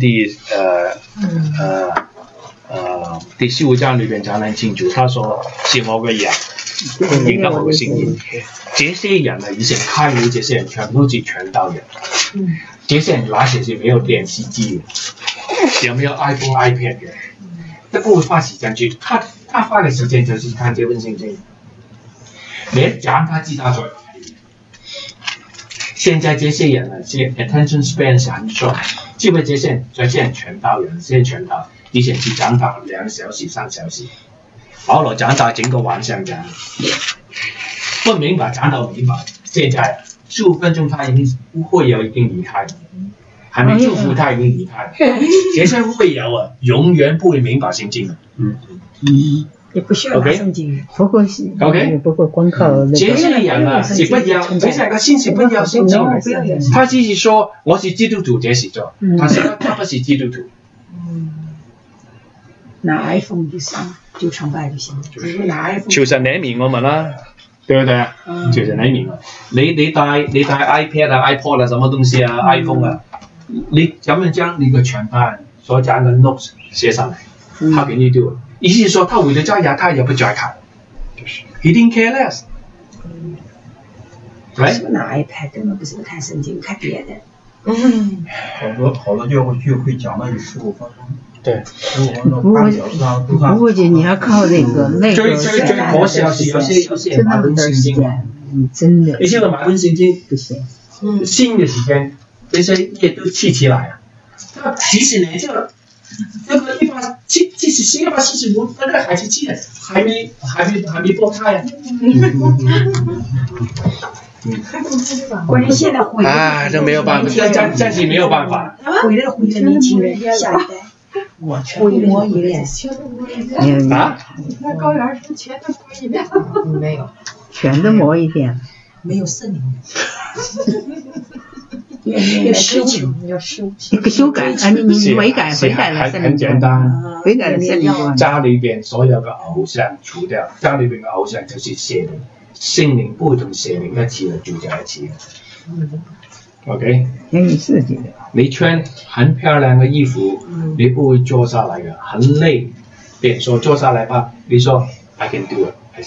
第15章裏邊講得很清楚，他說是我嘅人，聽到我嘅聲音。這些人啊，以前開會這些人全部都是傳道人。這些人那時是沒有電視機嘅，也沒有 iPhone、iPad 嘅，都不會花時間去。他花嘅時間就是看這本聖經。你一講他知道咗。現在這些人啊，是 attention span 是很短，基本這些人傳道人，這些傳道以前是講道2小時、3小時，保羅講道整個晚上講，不明白講到明白，現在15分鐘他已經會友已經離開了，還沒祝福他已經離開了，這些會友啊，永遠不會明白聖經的。 也不需要拿聖經， 不過光靠那個。 這些人啊，是不要，這些人個心是不要聖經的。他只是說我是基督徒，這是做，但是他不是基督徒。 拿 iPhone 就崇拜就行，就是拿 iPhone。 求神憐憫我們啦，對不對啊？求神憐憫我。你帶 iPad 啊、iPod 啊，什麼東西啊、iPhone 啊，你怎樣將你個傳單所講的 notes 寫上來 ？How can you do it？意思是說，他回到家他也不再看，就是 he didn't care less。 是不是拿 iPad 根本不是看聖經，看別的。 好多教會聚會講到有15分鐘。 對 ，15分鐘半小時啊，都不過就你要靠那個最可笑是有些買本聖經， 真的， 有些人買本聖經不行， 新的時間這些頁都砌起來啊，他提醒你這個175那個還是記得，還沒剝開呀。 關鍵現在回啊，都沒有辦法，暫時沒有辦法。 回來年輕人下一代，我全部摸一遍。 啊？ 那高原是全都摸一遍？ 沒有， 全都摸一遍。 沒有聖靈。要修改啊！你悔改了聖靈， 很簡單， 悔改了聖靈。 家裏邊所有嘅偶像除掉，家裏邊嘅偶像就是邪靈，聖靈不會同邪靈一起嚟住在一起嘅。OK， 你穿很漂亮嘅衣服，你不會坐下來嘅，很累，別人說坐下來吧，你說 I can do it， I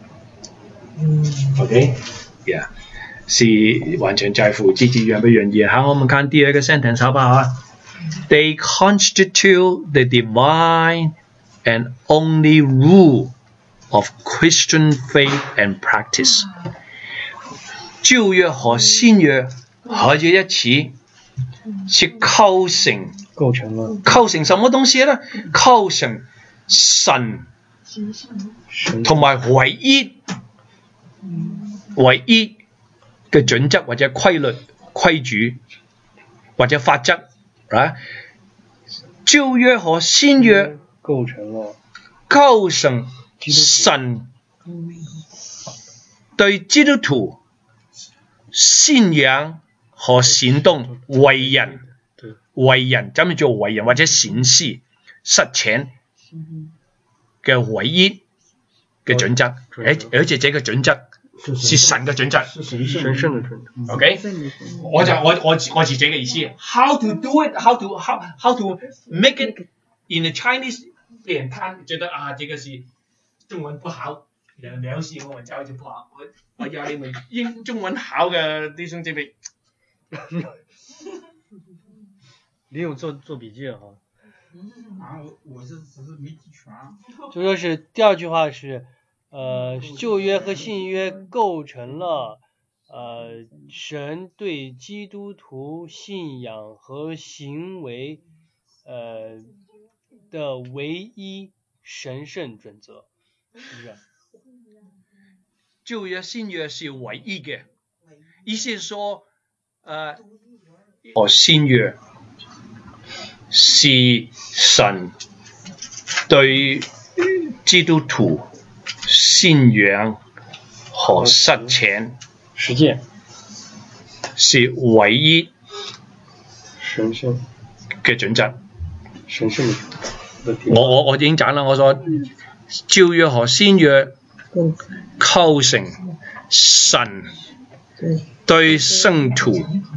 said。OK，yeah。是完全在乎自己願不願意。好，我們看第二個 sentence 好不好啊 ？They constitute the divine and only rule of Christian faith and practice。舊約和新約合在一起，是構成什麼東西呢？構成神同埋唯一嘅準則或者規律、規矩或者法則啊，旧约和新约构成神对基督徒信仰和行動為人，怎麼叫為人或者顯示實踐嘅唯一嘅準則，而且這個準則是神嘅準則， 神聖的準則。 OK， 我是這個意思。How to do it? How to make it in the Chinese？ 人看覺得啊，這個是中文不好。有時我們教就不好，我要你們英中文好嘅弟兄姊妹。 李勇做筆記哈。 我只是沒記全。 就說是第二句話是，舊約和新約構成了神對基督徒信仰和行為的唯一神聖準則，是不是？ 舊約新約是唯一嘅，意思是說，新約是神對基督徒信仰和實踐是唯一神聖嘅準則。 神聖的我已經講了，我說舊約和新約構成神對聖徒、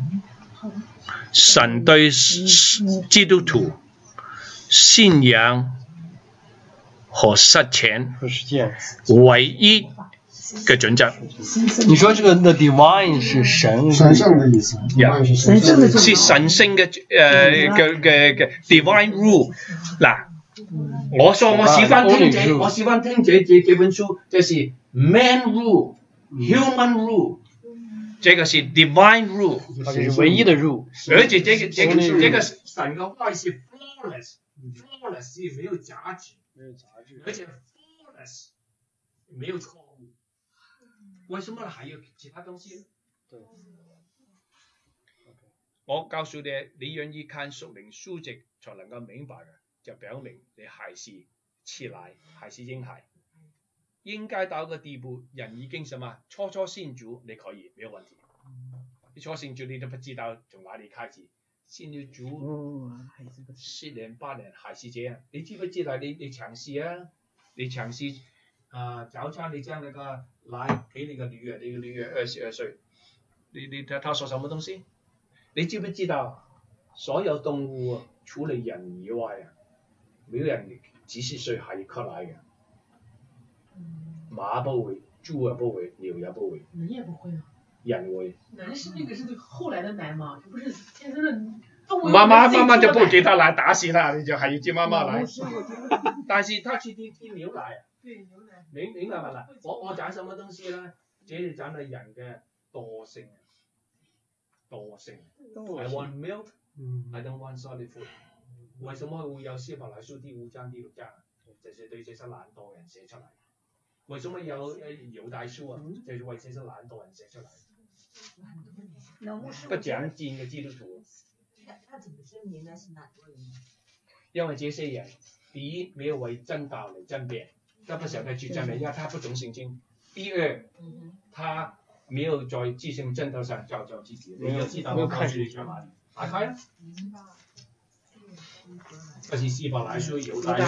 神對基督徒信仰和實踐唯一嘅準則。 你說這個 the divine 是神聖的意思， 是神聖嘅divine rule。嗱，我喜歡聽這本書，這是 man rule、human rule， 這個是 divine rule， 是唯一的 rule。 而且這個神嘅話是 flawless 是沒有雜質，而且 flawless 沒有錯誤。為什麼還有其他東西呢？我告訴你，你願意看屬靈書籍才能夠明白嘅，就表明你還是吃奶，還是嬰孩。應該到個地步，人已經什麼初信主，你可以沒有問題。你初信主你都不知道從哪裡開始，信了主7年8年還是這樣。你知不知道你嘗試啊？你嘗試早餐你將那個奶給那個女兒，那個女兒22歲，他說什麼東西？你知不知道所有動物除了人以外啊，沒有人幾十歲係喝奶嘅？馬不會，豬也不會，牛也不會。 人也不會啊。 人會。 人是那個是後來的奶嘛，就不是天生的動物。 媽媽就不給他奶，打死他，你就還要接媽媽奶。但是他去聽牛奶。 對牛奶。 明白嗎？我講什麼東西呢？這是講到人嘅惰性。I want milk, I don't want solid food。為什麼會有希伯來書第5章第6章？就是對這些懶惰人寫出來。為什麼有猶大書啊？就是為這些懶惰人寫出來。不講堅嘅基督徒。 他怎麼證明那是懶惰人？ 因為這些人，第一沒有為真道嚟爭辯，他不曉得去爭辯，因為他不懂聖經。第二，他沒有在自性真道上造就自己。你要知道我告訴你在哪裡？打開啦。這是希伯來書猶大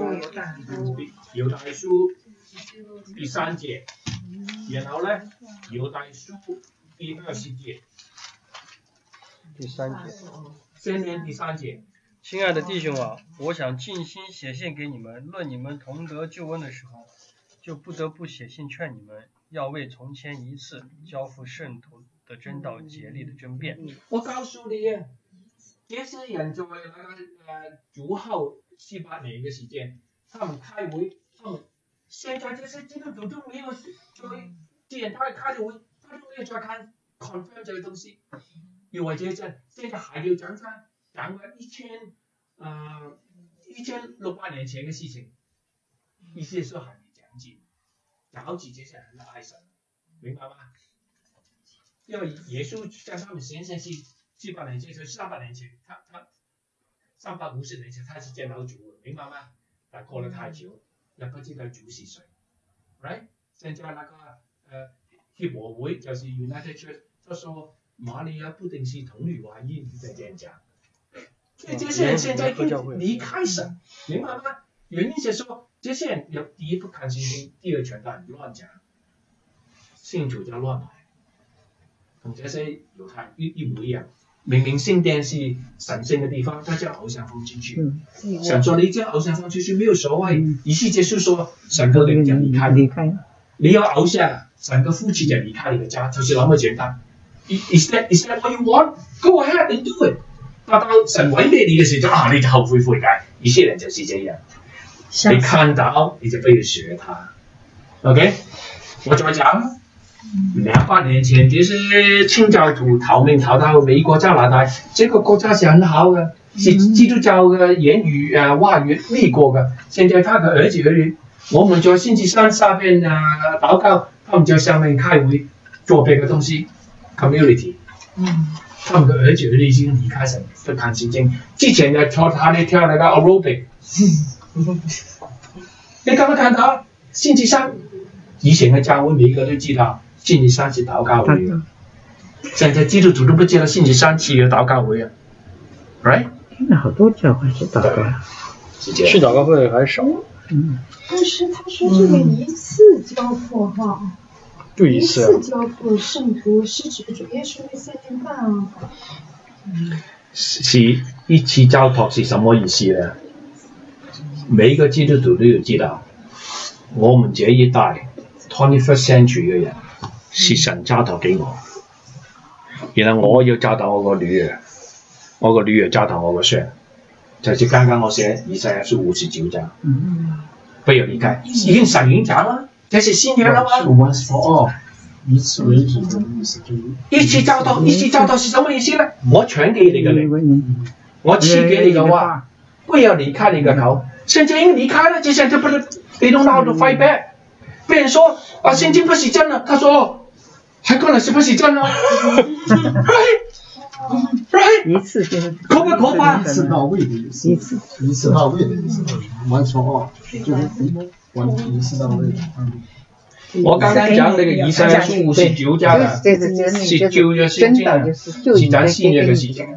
書第3節，然後呢猶大書第20節。 第3節。 先念第3節。 親愛的弟兄啊，我想盡心寫信給你們，論你們同得救恩的時候，就不得不寫信勸你們，要為從前一次交付聖徒的真道竭力的爭辯。 我告訴你啊，這些人在主後18年嘅時間，他們開會，他們現在這些基督徒都沒有在，既然他開了會，他都沒有再看 confirm 這個東西，又或者現在還要講翻1600年前嘅事情，意思係說還沒講盡，找住這些人的愛神，明白嗎？因為耶穌向他們顯現是700年前，就300年前，他 350年前他是见到主，明白吗？但过了太久，也不知道主是谁 ，right？ 现在那个協和會就是 United Church， 他說瑪利亞不定是童女懷孕在這樣講。這些人現在已經離開神，明白嗎？原因是說，這些人有第一不看聖經，第二全都亂講，信主就亂來，同這些猶太一模一樣。明明聖殿是神聖的地方，他叫偶像放進去。想說你叫偶像放進去沒有所謂，意思就是說神個靈就離開。你有偶像，神個夫妻就離開你的家，就是那麼簡單。Is that what you want? Go ahead and do it。到神毀滅你嘅時候，你就後悔悔改。以色列人就是這樣，你看到你就不要學他。OK， 我再講。200年前，這些清教徒逃命逃到美國、加拿大，這個國家是很好的，是基督教的言語話語立國的。現在他的兒子兒女，我們在星期三下面禱告，他們在上面開會做別的東西 ，community。他們的兒子兒女已經離開神，不看聖經。之前就跳那個 aerobic， 你看沒看到？星期三以前的教會每個都知道。星期三是禱告會啊！現在基督徒都不知道星期三是有禱告會啊 ，right？ 現在好多教會是禱告， 去禱告會還少。 但是他說這個一次交付哈， 就一次交付聖徒是指主耶穌那3年半啊。 是一次交託是什麼意思呢？每一個基督徒都要知道，我們這一代 21st century 嘅人。是神交託給我，然後我要交託我個女兒，我個女兒交託我個孫，就是剛剛我寫以賽亞書59章，不要離開，已經神已經講了，這是新約了嗎？ Once for all， 一次為止的意思就是一次交託，一次交託是什麼意思呢？我傳給你個靈，我賜給你個話，不要離開你個口。現在已經離開了，這現在不能 ，they don't know how to fight back。別人說啊，聖經不是真的，他說。還可能是不是真的 ？Right， 一次就是可不可怕？ 一次到位的意思，一次到位的意思，完全就是一次到位。 我剛剛講那個以賽亞書59章的，是舊約聖經啊，是講新約嘅事情。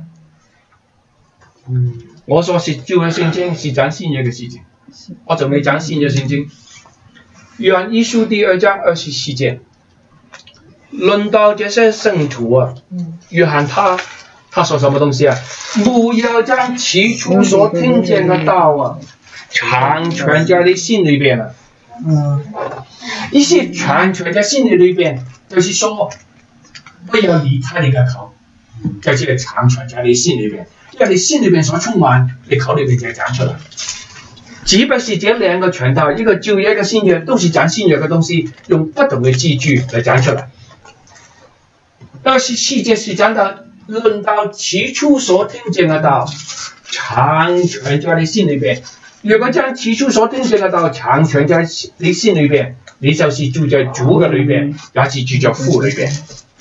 我說是舊約聖經，是講新約嘅事情。我仲未講新約聖經。約翰一書第2章24節。論到這些聖徒啊，約翰他說什麼東西啊？不要將起初所聽見的道啊，常存在你心裏邊啊。一些常存在心裏邊，就是說不要離開你的口，就是常存在你心裏邊，因為你心裏邊所充滿，你口裏邊就講出來。只不是這兩個傳道，一個舊約一個新約，都是講新約嘅東西，用不同嘅字句嚟講出來。24節是講到論到起初所聽見的道，常存在你心裏邊。如果將起初所聽見的道常存在你心裏邊，你就是住在主嘅裏邊，也是住在父裏邊。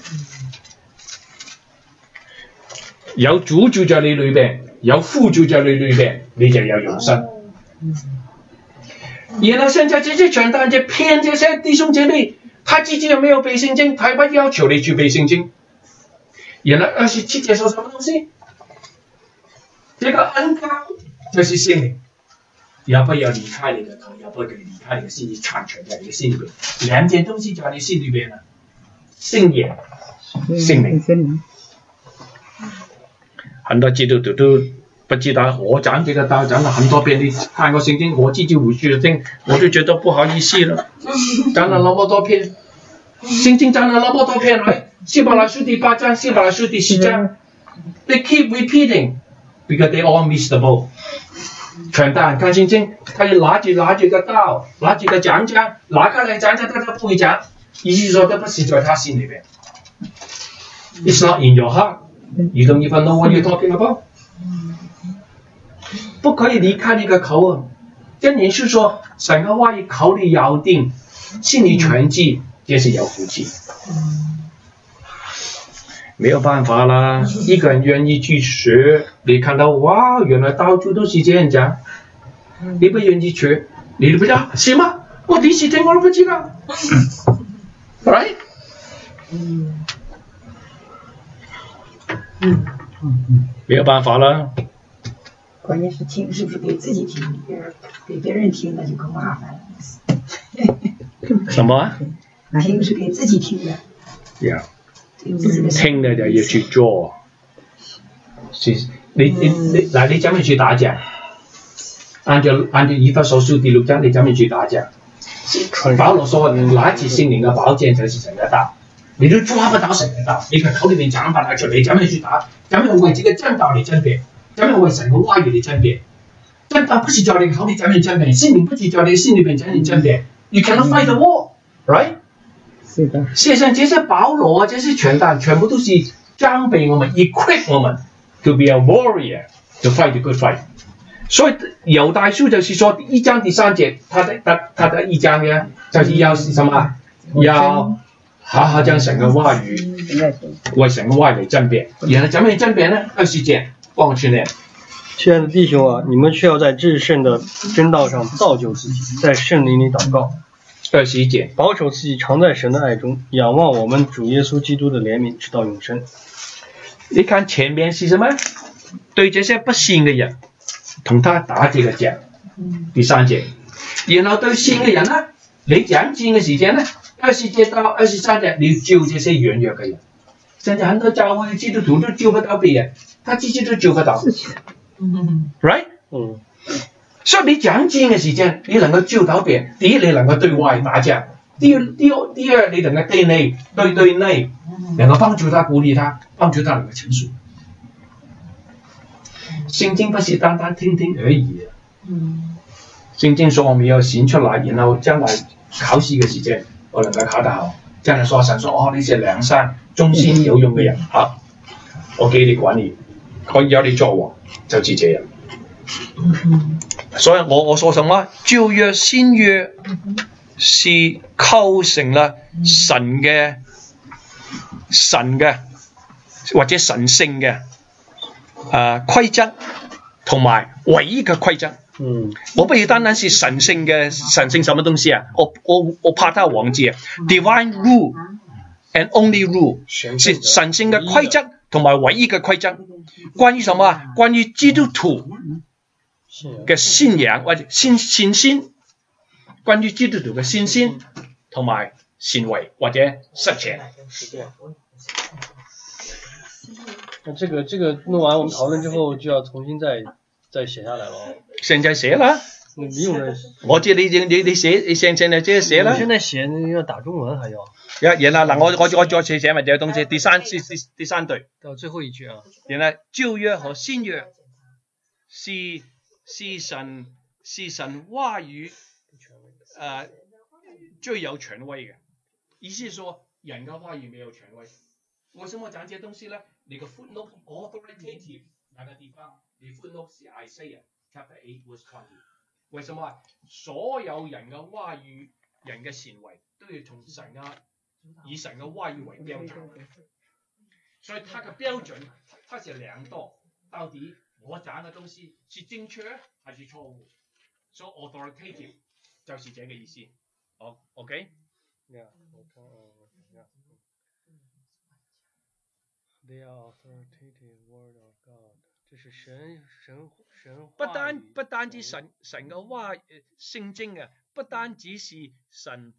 有主住在你裏邊，有父住在你裏邊，你就有永生。然後現在這些傳道人就騙這些弟兄姐妹。他自己又沒有背聖經，他不要求你去背聖經。然後27節說什麼東西？這個恩膏就是聖靈，也不要離開你的口，也不可以離開你的心，常存在你的心裏邊。兩件東西在你心裏邊了，聖言、聖靈。很多基督徒都不知道，我講這個道講了很多遍，你看過聖經，我自己回去聽，我都覺得不好意思了。講了那麼多篇，聖經講了那麼多篇來，希伯來書第8章，希伯來書第10章 ，they keep repeating because they all miss the boat。傳道人看聖經，他就拿住個道，拿住個講章，拿開來講，他不會講，意思說都不是在他心裏邊。It's not in your heart. You don't even know what you're talking about。不可以離開你個口啊！真言是說，神嘅話語口裏咬定，心裏存記，這是有福氣。 没有办法啦，一个人愿意去学，你看到哇，原来到处都是这样讲，你不愿意学，你都不知道是吗？我第一次听我都不知道，right？ 没有办法了。 关键是听是不是给自己听，给别人听那就更麻烦了。 什么？ 听是给自己听的。 呀，听的就要去做。你怎么去打架？按照以弗所书第6章，你怎么去打架？保罗说，拿起心灵的宝剑就是神的道。你都抓不到神的道，你可口里面讲把它出来，怎么去打？怎么为这个正道嚟争辩？怎么为神的话语嚟争辩？正道不是叫你口里怎么争辩，心灵不是叫你心里面怎么争辩。You cannot fight the war, right？ 是的。 事实上，这些保罗，这些全部都是装备我们 ，equip 我们 to be a warrior, to fight a good fight。所以犹大书就是说1章第3节，他的1章呢，就是要是什么？要好好将神的话语为神的话语争辩。然后怎么争辩呢？20节，帮我去念。 亲爱的弟兄啊，你们却要在至圣的真道上造就自己，在圣灵里祷告。 21节， 保守自己常在神的爱中，仰望我们主耶稣基督的怜悯，直到永生。 你看前面是什么？对这些不信的人，同他打这个架。第3节，然後對信嘅人呢，你講戰嘅時間呢，20節到23節，你救這些軟弱嘅人。甚至很多教會基督徒都救不到別人，他自己都救不到。right？ 所以你講戰嘅時間，你能夠救到別人。第一，你能夠對外打架；第二，你能夠對內，能夠幫助他、鼓勵他，幫助他能夠成熟。聖經不是單單聽聽而已。聖經說我們要顯出來，然後將來考試嘅時間，我能夠考得好。將來說神說哦，你是良善、忠心、有用嘅人，好，我給你管理，可以有你做王，就是這樣。所以我說什麼？舊約、新約是構成了神嘅或者神聖嘅規則同埋唯一嘅規則。我不要單單是神聖什麼東西啊？我怕他忘記啊 ！Divine rule and only rule 是神聖嘅規則同埋唯一嘅規則。關於什麼啊？關於基督徒嘅信仰或者信心，關於基督徒嘅信心同埋行為或者實踐。 那這個弄完我們討論之後，就要重新再寫下來了。 現在寫了，我知你寫，你現在即係寫啦。 現在寫要打中文還要。 然後嗱，我再寫埋這個東西，第三對。 到最後一句啊。 然後舊約和新約是神話語最有權威嘅，意思係說人嘅話語沒有權威。為什麼講這東西呢？你個 footnote authoritative 那個地方，你 footnote 是 Isaiah chapter 8 verse 20。為什麼？所有人嘅話語、人嘅行為都要從神以神嘅話語為標準，所以它嘅標準，它是量度到底我講嘅東西是正確還是錯誤。所以 authoritative 就是這個意思。好 ，OK？Yeah, They are authoritative word of God。這是神不單止神嘅話聖經啊，不單止是神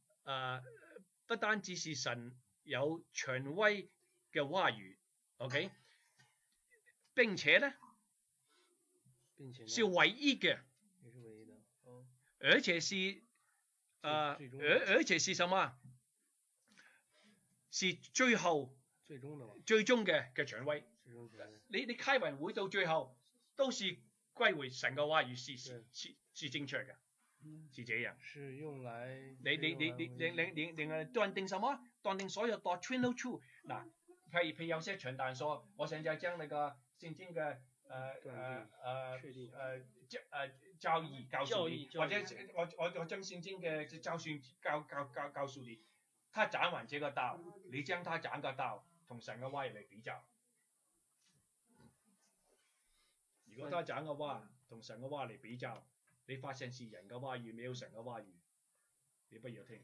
有權威嘅話語 ，OK？ 並且呢，是唯一嘅，而且是而且是什麼？是最終嘅權威。你開完會到最後都是歸回神嘅話語是正確嘅，是這樣。 是用來你斷定什麼？斷定所有 doctrinal truth。嗱，譬如有些傳道人說，我現在將那個聖經嘅教義告訴你，或者我將聖經嘅教訓告訴你，他講完這個道，你將他講個道同神嘅話嚟比較。如果他講嘅話同神嘅話嚟比較，你發現是人嘅話語，沒有神嘅話語，你不要聽。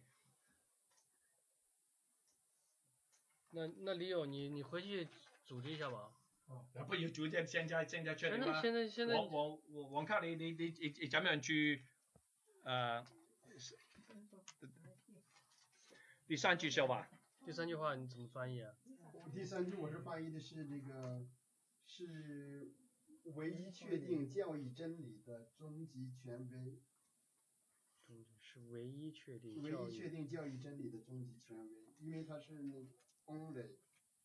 那李友，你回去组织一下吧。 不要组织，现在确定吗？ 现在我看你怎么样去第三句说话。 第三句话你怎么翻译啊？ 第三句我是翻译的是这个是唯一确定教义真理的终极权威。 是唯一确定教义真理的终极权威，因为它是那 only。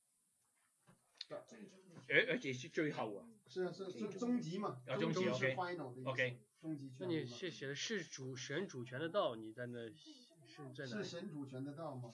而且是最后啊。 是终极嘛？ 终极 OK。终极权威。 那你写的是神主权的道，你在那是在哪？ 是神主权的道吗？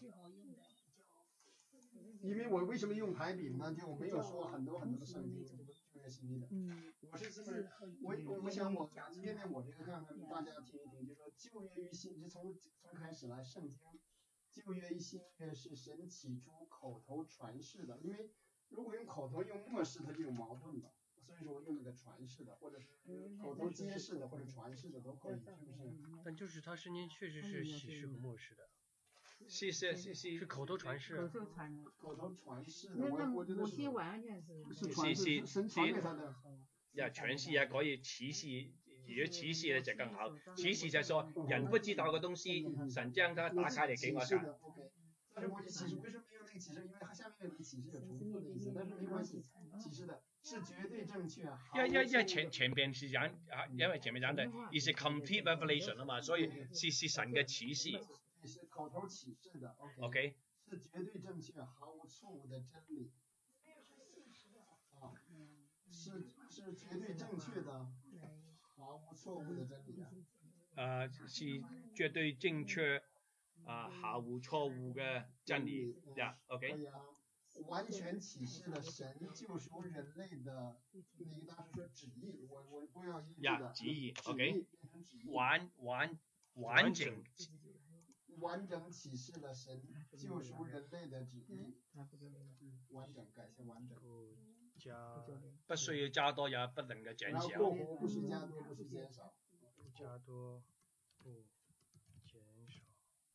因为我为什么用排比呢？就我没有说很多的圣经，这个旧约新约的。我是这么，我想今天呢，我这个让大家听一听，就是说旧约与新，就从开始来，圣经旧约与新约是神起初口头传世的，因为如果用口头用默示，它就有矛盾了。所以说我用那个传世的，或者是口头揭示的，或者传世的都可以，是不是？ 但就是它圣经确实是启示和默示的。 是口头传世。 口头传世的，我觉得是完全是传世，神传给他的。 傳示也可以啟示，如果啟示咧就更好。啟示就係說人不知道嘅東西，神將它打開嚟給我看。 但是我啟示為什麼沒有那個啟示？因為它下面那個啟示有重複的意思，但是沒關係，啟示的是絕對正確。 因為前邊是講因為前面講的是 complete revelation 啊嘛，所以是神嘅啟示。 是口頭啟示的 ，OK， 是絕對正確、毫無錯誤的真理。啊，是絕對正確的、毫無錯誤的真理啊。 是絕對正確。毫無錯誤嘅真理呀 ，OK。 完全啟示了神救贖人類的，那個當時說旨意，我不要意的旨意 ，OK。完整啟示了神救贖人類的旨意，完整改成完整。 不需要加多，也不能夠減少。 不是加多，不是減少。 加多不減少。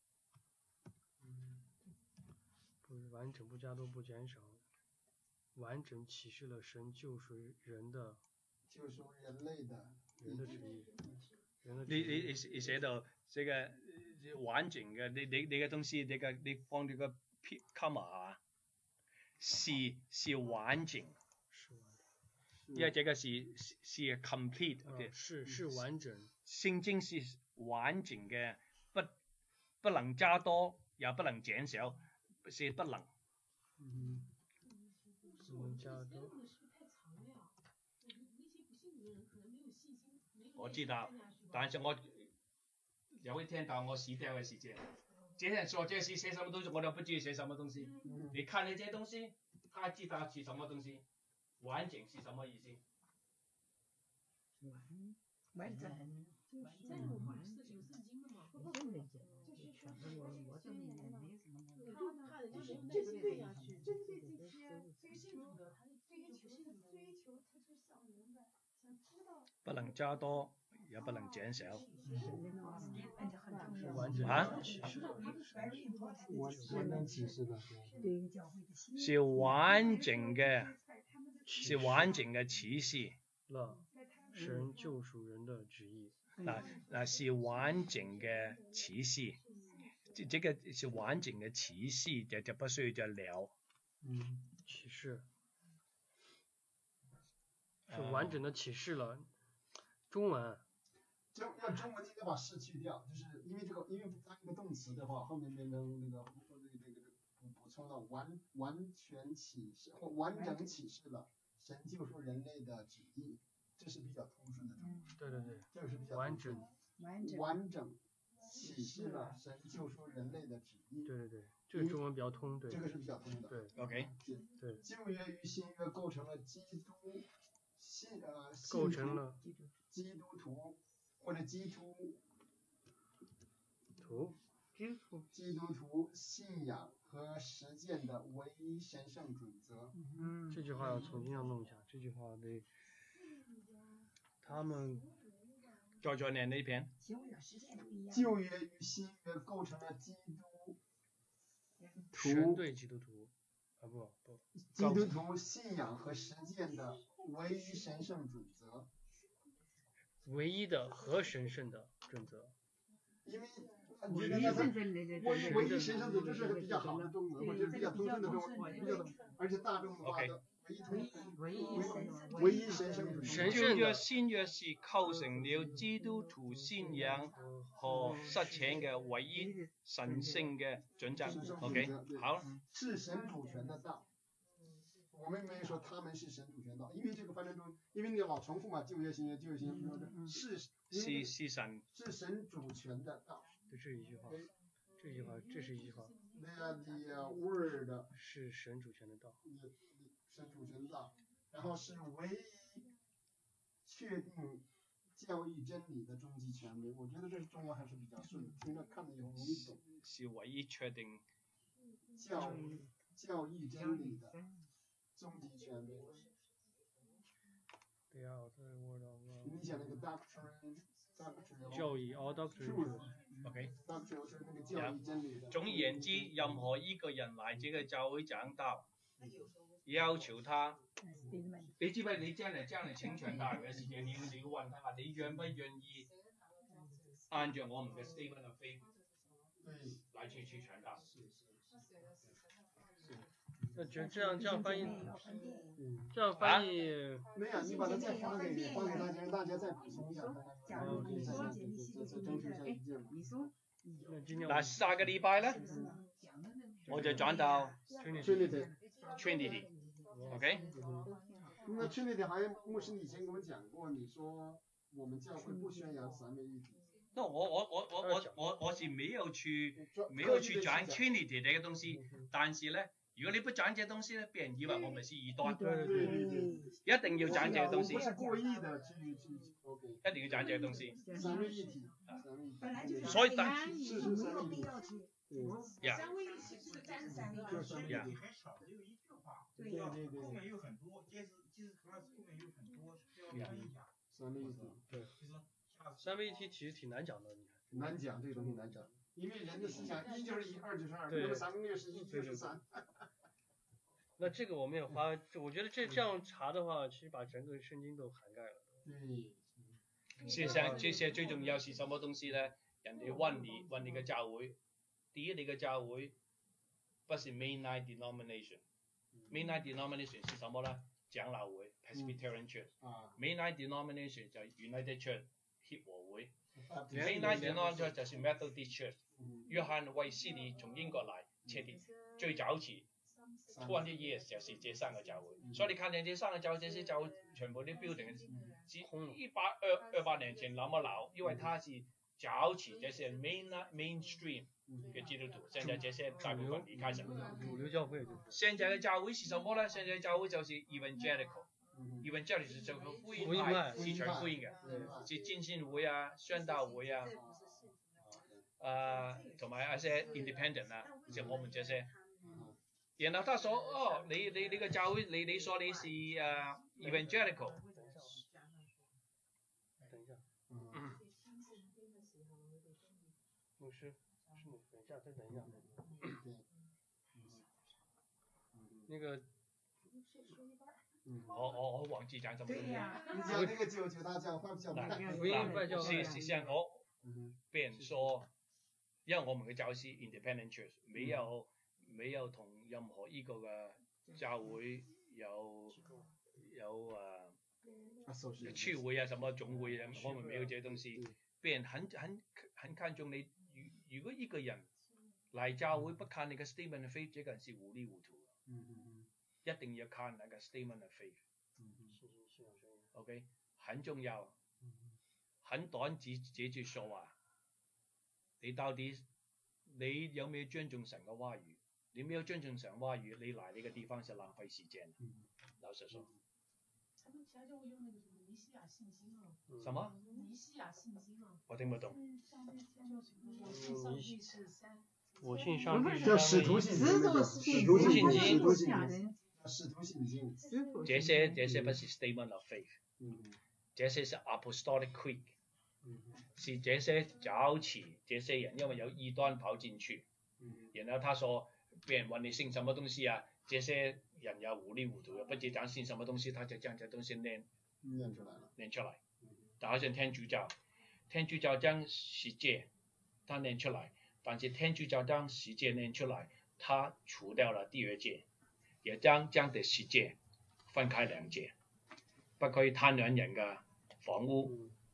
不是完整不加多不減少，完整啟示了神救贖人的類的人的旨意。 你寫到這個完整嘅，你嘅東西，你放呢個 comma 啊，是完整，因為這個是 complete， 是完整。 聖經是完整嘅，不能加多，也不能減少。是不能。我知道，但是我有一天到我死掉嘅時間，這人說這是寫什麼東西，我都不知寫什麼東西。你看你這東西，他知道是什麼東西，完整是什麼意思？ 完整。 在我们是有圣经的嘛？ 就是全部我这里也没什么。就是对呀，针对这些追求的，他追求，他就想明白，想知道。 不能加多，也不能減少。 完整啟示的。 是完整嘅，是完整嘅啟示了神救贖人的旨意。 那是完整嘅啟示，這個是完整嘅啟示，就不需要再聊。 啟示是完整的啟示了。中文要中文应该把是去掉，就是因为它一个动詞的話，後面變成那個補充到完全啟示或完整啟示了神救贖人類的旨意。這是比較通順的中文。 對對對， 這個是比較完整啟示了神救贖人類的旨意。 對對對，這個中文比較通，對。 這個是比較通的。 對 ，OK。 對。 舊約與新約構成了基督徒或者基督徒信仰和实践的唯一神圣准则。 这句话要重新要弄一下，这句话得他们再念那篇。 旧约与新约构成了基督神对基督徒不基督徒信仰和实践的唯一神圣准则。 唯一的和神圣的准则。 因为唯一神圣准则是个比较好的中文，或者比较通顺的中文，而且大众化的唯一神圣准则。 旧約新約是構成了基督徒信仰和實踐嘅唯一神聖嘅準則。OK， 好。 是神主權的道。我们没有说他们是神主权道，因为这个翻译中，因为你老重复嘛，旧约新约旧约新约，是神主权的道。 这是一句话，这是一句话。 The word 是神主权的道。 神主权的道，然后是唯一确定教义真理的终极权威。我觉得这中文还是比较顺的，听着看着也容易懂。 是唯一确定教义真理的终极权威。 对啊，这个 word of 你讲那个 doctrine 教义doctrine OK 就是那个教义真理的。 總而言之，任何一個人來這個教會講道，要求他，你知唔知你將來請傳道人嘅時間，你要問他，你願不願意按照我們嘅 statement of faith 來去傳道？ 那这样翻译，这样翻译。 没有，你把它再发给大家，让大家再补充一下。 嗱，下個禮拜咧，我就轉到 Trinity，OK？ 那 Trinity 好像牧師你以前跟我們講過，你說我們教會不宣揚三位一體。 那我是沒有去講 Trinity 這個東西，但是咧，如果你不講這個東西咧，別人以為我們是異端。對，一定要講這個東西。 不是故意的去 OK。 一定要講這個東西。 三位一體。 所以是三位一體。 三位一體是但三位一體。 还少的有一句话。对，后面有很多，即使后面有很多需要分享。 三位一体。 对。三位一体其实挺难讲的，你看。 难讲，这个东西难讲，因为人的思想一就是一，二就是二，那么三个就是一就是三。 那这个我们也花，我觉得这样查的话，其实把整个圣经都涵盖了。 对。 事實上，這些最重要是什麼東西咧？人哋問你嘅教會，第一你嘅教會不是 mainline denomination。mainline denomination 是什麼咧？長老會 Presbyterian Church。mainline denomination 就 United Church 協和會。mainline denomination 就是 Methodist Church。約翰衛斯理從英國嚟設立，最早期20 years 就是這三個教會。所以你看見這三個教會，這些教會全部啲 building 是120年前那麼老，因為它是早期這些 mainstream 嘅基督徒，現在這些大部分離開神。 主流教會。 現在嘅教會是什麼呢？現在嘅教會就是 evangelical。evangelical 就是福音派，是傳福音嘅，是浸信會啊、宣道會啊，同埋一些 independent 啊，像我們這些。然後他說：哦，你個教會，你說你是evangelical。 等一下。牧師，等一下，再等一下。那個。 我忘記講什麼。 對呀，你講那個九大教會教會。 是像我被人說，因為我們嘅教會是 independent church，沒有同任何一個嘅教會有區會啊，什麼總會啊，我們沒有這些東西。別人很看重你，如果一個人來教會不看你嘅 statement of faith，這個人是糊裡糊塗。一定要看那個 statement of faith。OK， 很重要。很短這句說話，你到底你有沒有尊重神嘅話語？你沒有尊重神話語，你來呢個地方是浪費時間。老實說。 他們其他教會用那個什麼尼西亞信心啊？ 什麼？ 尼西亞信心啊？ 我聽不懂。 上帝是三。 我信上帝叫使徒信经， 这些不是 statement of faith， 这些是 apostolic creed， 是这些早期这些人因为有异端跑进去，然后他说别人问你信什么东西啊，这些人也糊里糊涂的，不知讲信什么东西，他就将这东西念出来，就好像天主教将世界他念出来，但是天主教将世界念出来，他除掉了第二界，也将的世界分开两界，不可以贪婪人嘅房屋，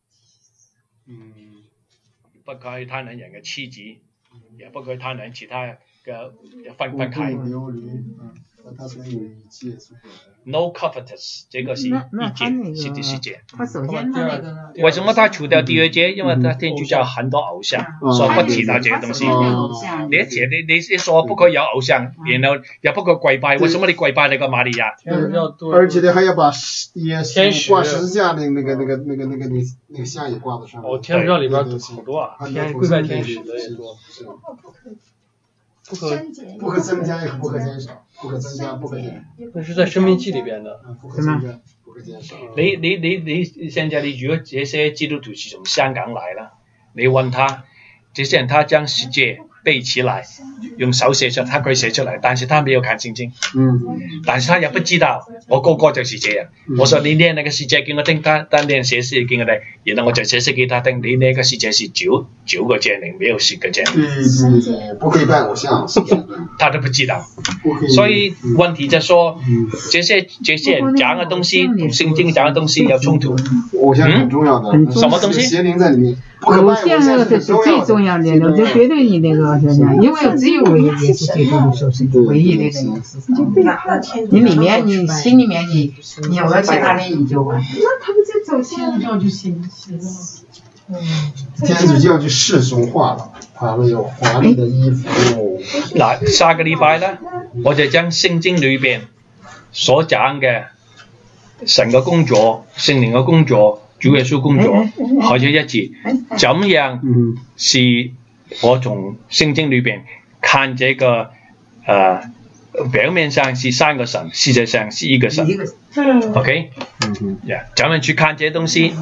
不可以贪婪人嘅妻子，也不可以贪婪其他嘅分开。No covetous， 这个是一界，是第四界。 他首先他那个为什么他除掉第二界？因为他天主教很多偶像，所以不提到这些东西。你说不可以有偶像，然后也不可以跪拜，为什么你跪拜那个玛利亚？ 而且还要把耶稣挂十字架那个像也挂在上面。 哦，天主教里边好多啊，跪拜天使的也多。不可增加也不可减少，不可增加不可减。那是在生命记里边的。 不可增加不可减少。 你现在如果这些基督徒是从香港来了，你问他，这些人他将世界背起来，用手写出，他可以写出来，但是他没有看圣经，但是他也不知道我哥哥就是这样。我说你念那个世界给我听，他念写诗给我听，然后我就解释给他听，你那个世界是九个界灵，没有10个界灵。 对，不可以拜偶像， 他都不知道。所以问题就说，这些人讲的东西同圣经讲的东西有冲突。 偶像很重要的， 什么东西？ 邪灵在里面。 偶像那个是最重要的，我就绝对你那个想想，因为只有唯一耶稣基督的时候是唯一的那个事情。你里面你心里面你有了其他的你就完。 那他们在走天主教就行了。 天主教就世俗化了，他们有华丽的衣服。 嗱，下個禮拜咧，我就將聖經裏邊所講嘅神嘅工作、聖靈嘅工作、主耶穌工作，合咗一致。怎樣是我從聖經裏邊看這個表面上是3個神，實際上是1個神。OK， 怎樣去看這些東西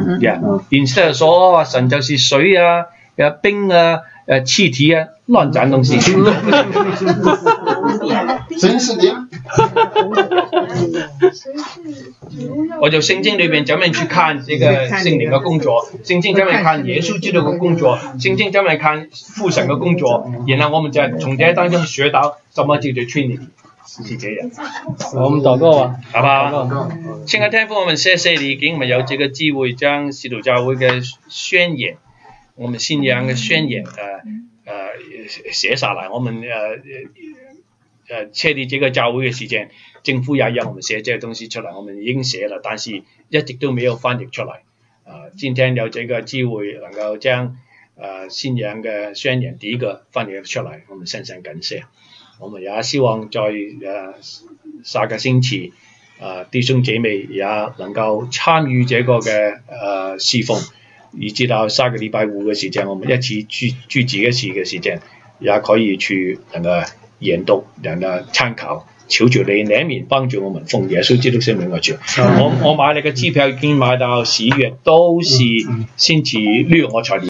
？instead 說神就是水啊、冰啊、氣體啊，亂講東西。 真是的。 我就聖經裏邊怎樣去看這個聖靈嘅工作，聖經怎樣看耶穌基督嘅工作，聖經怎樣看父神嘅工作，然後我們就從這當中學到什麼叫做 Trinity。是這樣， 我們禱告啊， 好吧？親愛天父，我們謝謝你，給我們有這個機會將使徒教會嘅宣言，我們信仰嘅宣言寫下來。我們設立這個教會嘅時間，政府也讓我們寫這個東西出來，我們已經寫了，但是一直都沒有翻譯出來。今天有這個機會能夠將信仰嘅宣言第一個翻譯出來，我們深深感謝。我們也希望在下個星期弟兄姐妹也能夠參與這個嘅侍奉，以至到下個禮拜5嘅時間，我們一起聚集一次嘅時間，也可以去能夠研讀、能夠參考，求主你憐憫幫助我們，奉耶穌基督聖名我求。我買你嘅機票已經買到11月，都是星期6我才